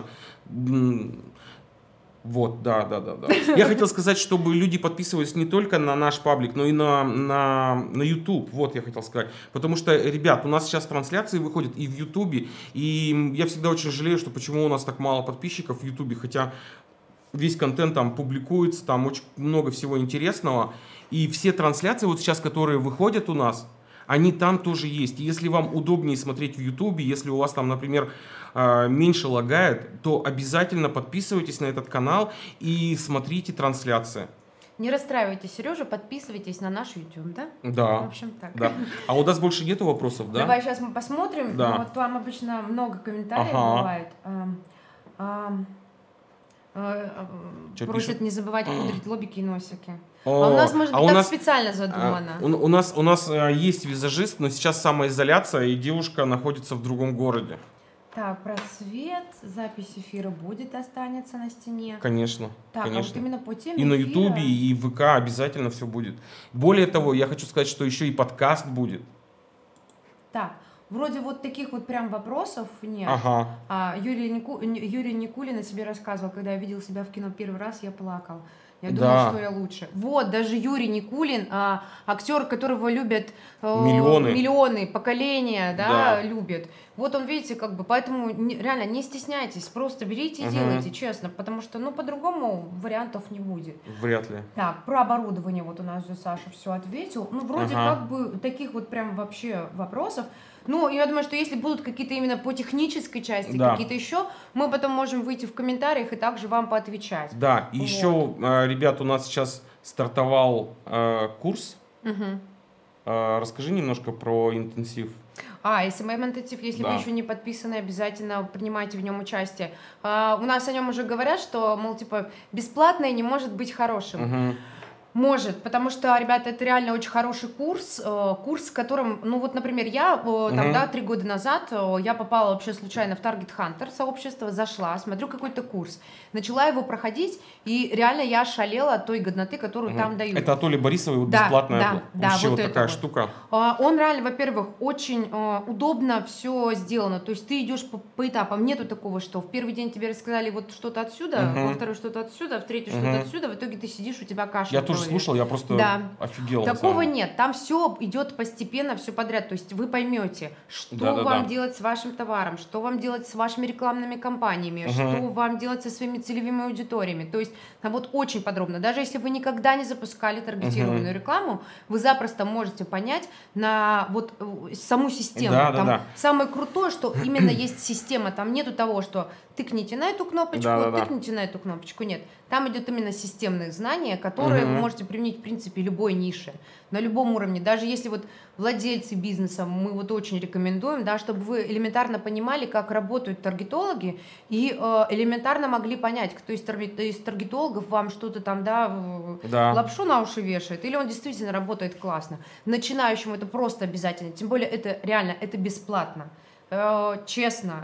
Вот, да. Я хотел сказать, чтобы люди подписывались не только на наш паблик, но и на YouTube. Вот я хотел сказать. Потому что, ребят, у нас сейчас трансляции выходят и в YouTube, и я всегда очень жалею, что почему у нас так мало подписчиков в YouTube, хотя весь контент там публикуется, там очень много всего интересного. И все трансляции вот сейчас, которые выходят у нас, они там тоже есть. И если вам удобнее смотреть в YouTube, если у вас там, например, меньше лагает, то обязательно подписывайтесь на этот канал и смотрите трансляции. Не расстраивайтесь, Сережа, подписывайтесь на наш YouTube, да? Да. В общем, так. Да. А у нас больше нету вопросов, да? Давай сейчас мы посмотрим. Да. Вот там обычно много комментариев бывает. Просят пишут? не забывать пудрить лобики и носики. А у нас, может быть, так специально задумано. У нас есть визажист, но сейчас самоизоляция, и девушка находится в другом городе. Так, просвет, запись эфира будет, останется на стене. Конечно, так, конечно. А вот именно по теме и на эфира... Ютубе, и в ВК обязательно все будет. Более того, я хочу сказать, что еще и подкаст будет. Так, вроде вот таких вот прям вопросов нет. Ага. Юрий Никулин о себе рассказывал, когда я видел себя в кино первый раз, я плакал. Я думала, что я лучше. Вот, даже Юрий Никулин, актер, которого любят миллионы, поколения, да, любят. Вот он, видите, как бы, поэтому реально не стесняйтесь, просто берите и делайте, честно, потому что, ну, по-другому вариантов не будет. Вряд ли. Так, про оборудование вот у нас же Саша все ответил. Ну, вроде как бы таких вот прям вообще вопросов. Ну, я думаю, что если будут какие-то именно по технической части, какие-то еще, мы потом можем выйти в комментариях и также вам поотвечать. Да, и еще, ребят, у нас сейчас стартовал курс. Расскажи немножко про интенсив. СММ-интенсив, если вы Да. еще не подписаны, обязательно принимайте в нем участие. У нас о нем уже говорят, что, мол, типа, бесплатное не может быть хорошим. Мгм. Может, потому что, ребята, это реально очень хороший курс, курс, с которым, ну вот, например, я тогда, Мгм. 3 года назад, я попала вообще случайно в Target Hunter сообщество, зашла, смотрю какой-то курс, начала его проходить, и реально я шалела от той годноты, которую Мгм. там дают. Это от Оли Борисовой вот Да, бесплатная да, вообще вот вот это такая вот. штука. Он реально, во-первых, очень удобно все сделано. То есть ты идешь по этапам. Нету такого, что в первый день тебе рассказали вот что-то отсюда, во Мгм. второй что-то отсюда, в третий что-то Мгм. отсюда. В итоге ты сидишь, у тебя каша Я в тоже голове. слушал, я просто Да. офигел на Такого самом деле. нет. Там все идет постепенно, все подряд. То есть вы поймете, что Да-да-да. вам делать с вашим товаром, что вам делать с вашими рекламными кампаниями, Мгм. что вам делать со своими целевыми аудиториями. То есть там вот очень подробно. Даже если вы никогда не запускали таргетированную рекламу, вы запросто можете понять на вот саму систему. Там Да-да-да. самое крутое, что именно есть система. Там нету того, что тыкните на эту кнопочку, Да-да-да. тыкните на эту кнопочку. Нет. Там идет именно системные знания, которые вы Мгм. можете применить в принципе любой нише, на любом уровне. Даже если вот владельцы бизнеса, мы вот очень рекомендуем, да, чтобы вы элементарно понимали, как работают таргетологи, и элементарно могли понять, кто из таргетологов вам что-то там, да, Да. лапшу на уши вешает, или он действительно работает классно. Начинающему это просто обязательно, тем более это реально, это бесплатно, честно,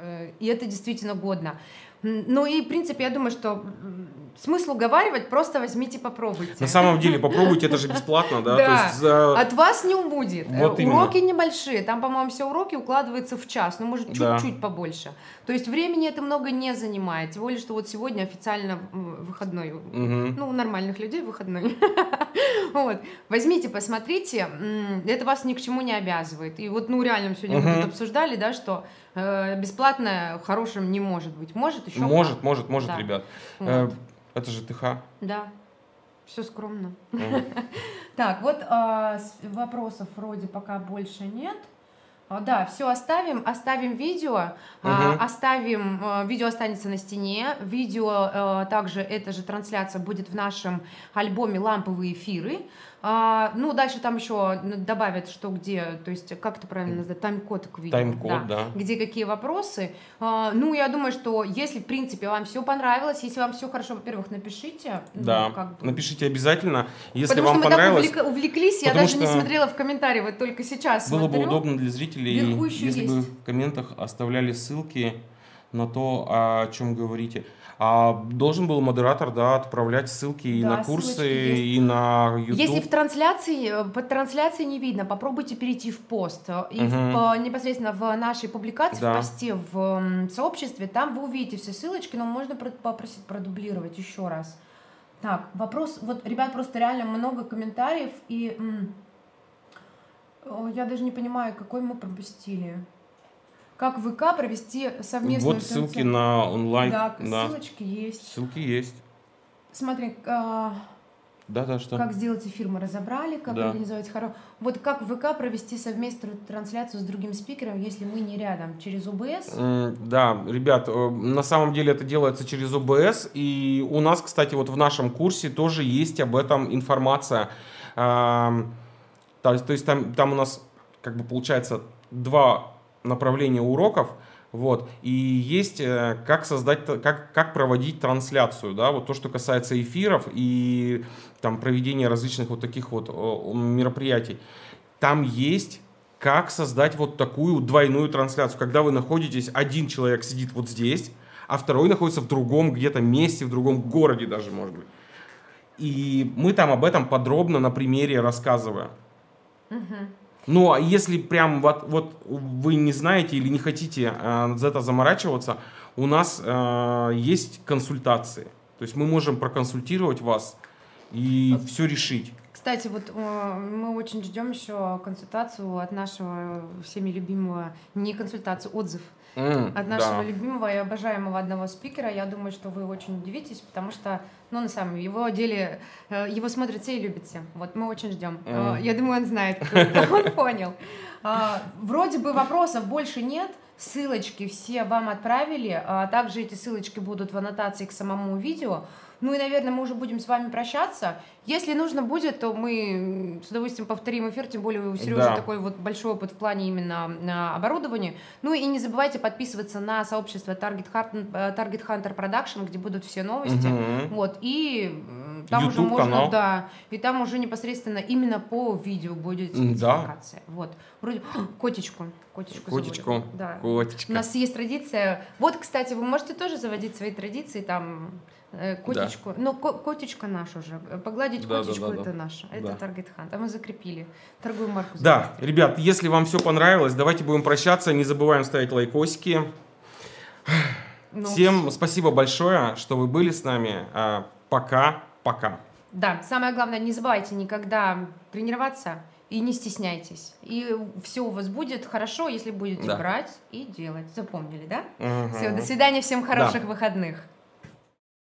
и это действительно годно. Ну и, в принципе, я думаю, что смысл уговаривать, просто возьмите, попробуйте. На самом деле, попробуйте, это же бесплатно, да? То Да, есть за... от вас не убудет. Вот именно. Уроки небольшие, там, по-моему, все уроки укладываются в час, ну, может, Да. чуть-чуть побольше. То есть времени это много не занимает, тем более, что вот сегодня официально выходной, Мгм. ну, у нормальных людей выходной. Вот. Возьмите, посмотрите, это вас ни к чему не обязывает. И вот, ну, реально, мы сегодня Мгм. вот тут обсуждали, да, что бесплатное хорошим не может быть. Может еще Может, как. может, может, Да. ребят. Вот. Это же ТХ. Да, все скромно. Мгм. Так, вот вопросов вроде пока больше нет. Да, все оставим видео, Мгм. видео останется на стене, видео также, эта же трансляция будет в нашем альбоме «Ламповые эфиры». Ну, дальше там еще добавят, что где, то есть, как это правильно назвать, тайм-код к видео. Тайм-код, да. Где какие вопросы. Ну, я думаю, что если, в принципе, вам все понравилось, если вам все хорошо, во-первых, напишите. Ну, Да. как бы. Напишите обязательно. Если Потому вам что мы понравилось, так увлеклись, я потому даже не что смотрела в комментарии, вот только сейчас было бы смотрю. удобно для зрителей, Вверху еще если бы есть. в комментах оставляли ссылки на то, о чем говорите. А должен был модератор, да, отправлять ссылки и Да, на курсы, ссылочки есть. и на YouTube. Если в трансляции, под трансляцией не видно, попробуйте перейти в пост. И непосредственно в нашей публикации, Да. в посте, в сообществе, там вы увидите все ссылочки, но можно попросить продублировать еще раз. Так, вопрос, вот, ребят, просто реально много комментариев, и я даже не понимаю, какой мы пропустили. Как в ВК провести совместную Вот ссылки трансляцию? на онлайн. Да, Да. ссылочки есть. Ссылки есть. Смотри, Да, что? как сделать эфир мы разобрали, как Да. организовать хорошо. Вот как в ВК провести совместную трансляцию с другим спикером, если мы не рядом, через ОБС? Да, ребят, на самом деле это делается через ОБС, и у нас, кстати, вот в нашем курсе тоже есть об этом информация. То есть там у нас, как бы получается, 2 направления уроков, вот, и есть как создать, как проводить трансляцию, да, вот то, что касается эфиров и там проведения различных вот таких вот мероприятий. Там есть как создать вот такую двойную трансляцию, когда вы находитесь, один человек сидит вот здесь, а второй находится в другом где-то месте, в другом городе даже, может быть. И мы там об этом подробно на примере рассказываем. Ну, а если прям вот вы не знаете или не хотите за это заморачиваться, у нас есть консультации. То есть мы можем проконсультировать вас и все решить. Кстати, вот мы очень ждем еще консультацию от нашего всеми любимого, не консультацию, отзыв. От нашего любимого и обожаемого одного спикера. Я думаю, что вы очень удивитесь, потому что, ну, на самом деле, его деле, его смотрят все и любят все. Вот мы очень ждем. Я думаю, он знает, кто это, он понял. Вроде бы вопросов больше нет, ссылочки все вам отправили, а также эти ссылочки будут в аннотации к самому видео. Ну и, наверное, мы уже будем с вами прощаться. Если нужно будет, то мы с удовольствием повторим эфир, тем более у Сережи Да. такой вот большой опыт в плане именно оборудования. Ну и не забывайте подписываться на сообщество Target Hunter Production, где будут все новости. Мгм. Вот, и там уже YouTube можно, канал. да, и там уже непосредственно именно по видео будет Да. спецификация. Вот, вроде котичку Котичку. заводим. Да. Котичка. У нас есть традиция. Вот, кстати, вы можете тоже заводить свои традиции, там, котичку. Ну, котичка наша уже. Погладить Да, да, котичку да, да. это наше. Это Да. Target Hunt. А мы закрепили. Торговую марку Да, зарегистрировали. ребят, если вам все понравилось, давайте будем прощаться. Не забываем ставить лайкосики. Ну, Всем спасибо большое, что вы были с нами. Пока-пока. Да, самое главное, не забывайте никогда тренироваться и не стесняйтесь. И все у вас будет хорошо, если будете Да. брать и делать. Запомнили, да? Мгм. Все, до свидания, всем хороших выходных.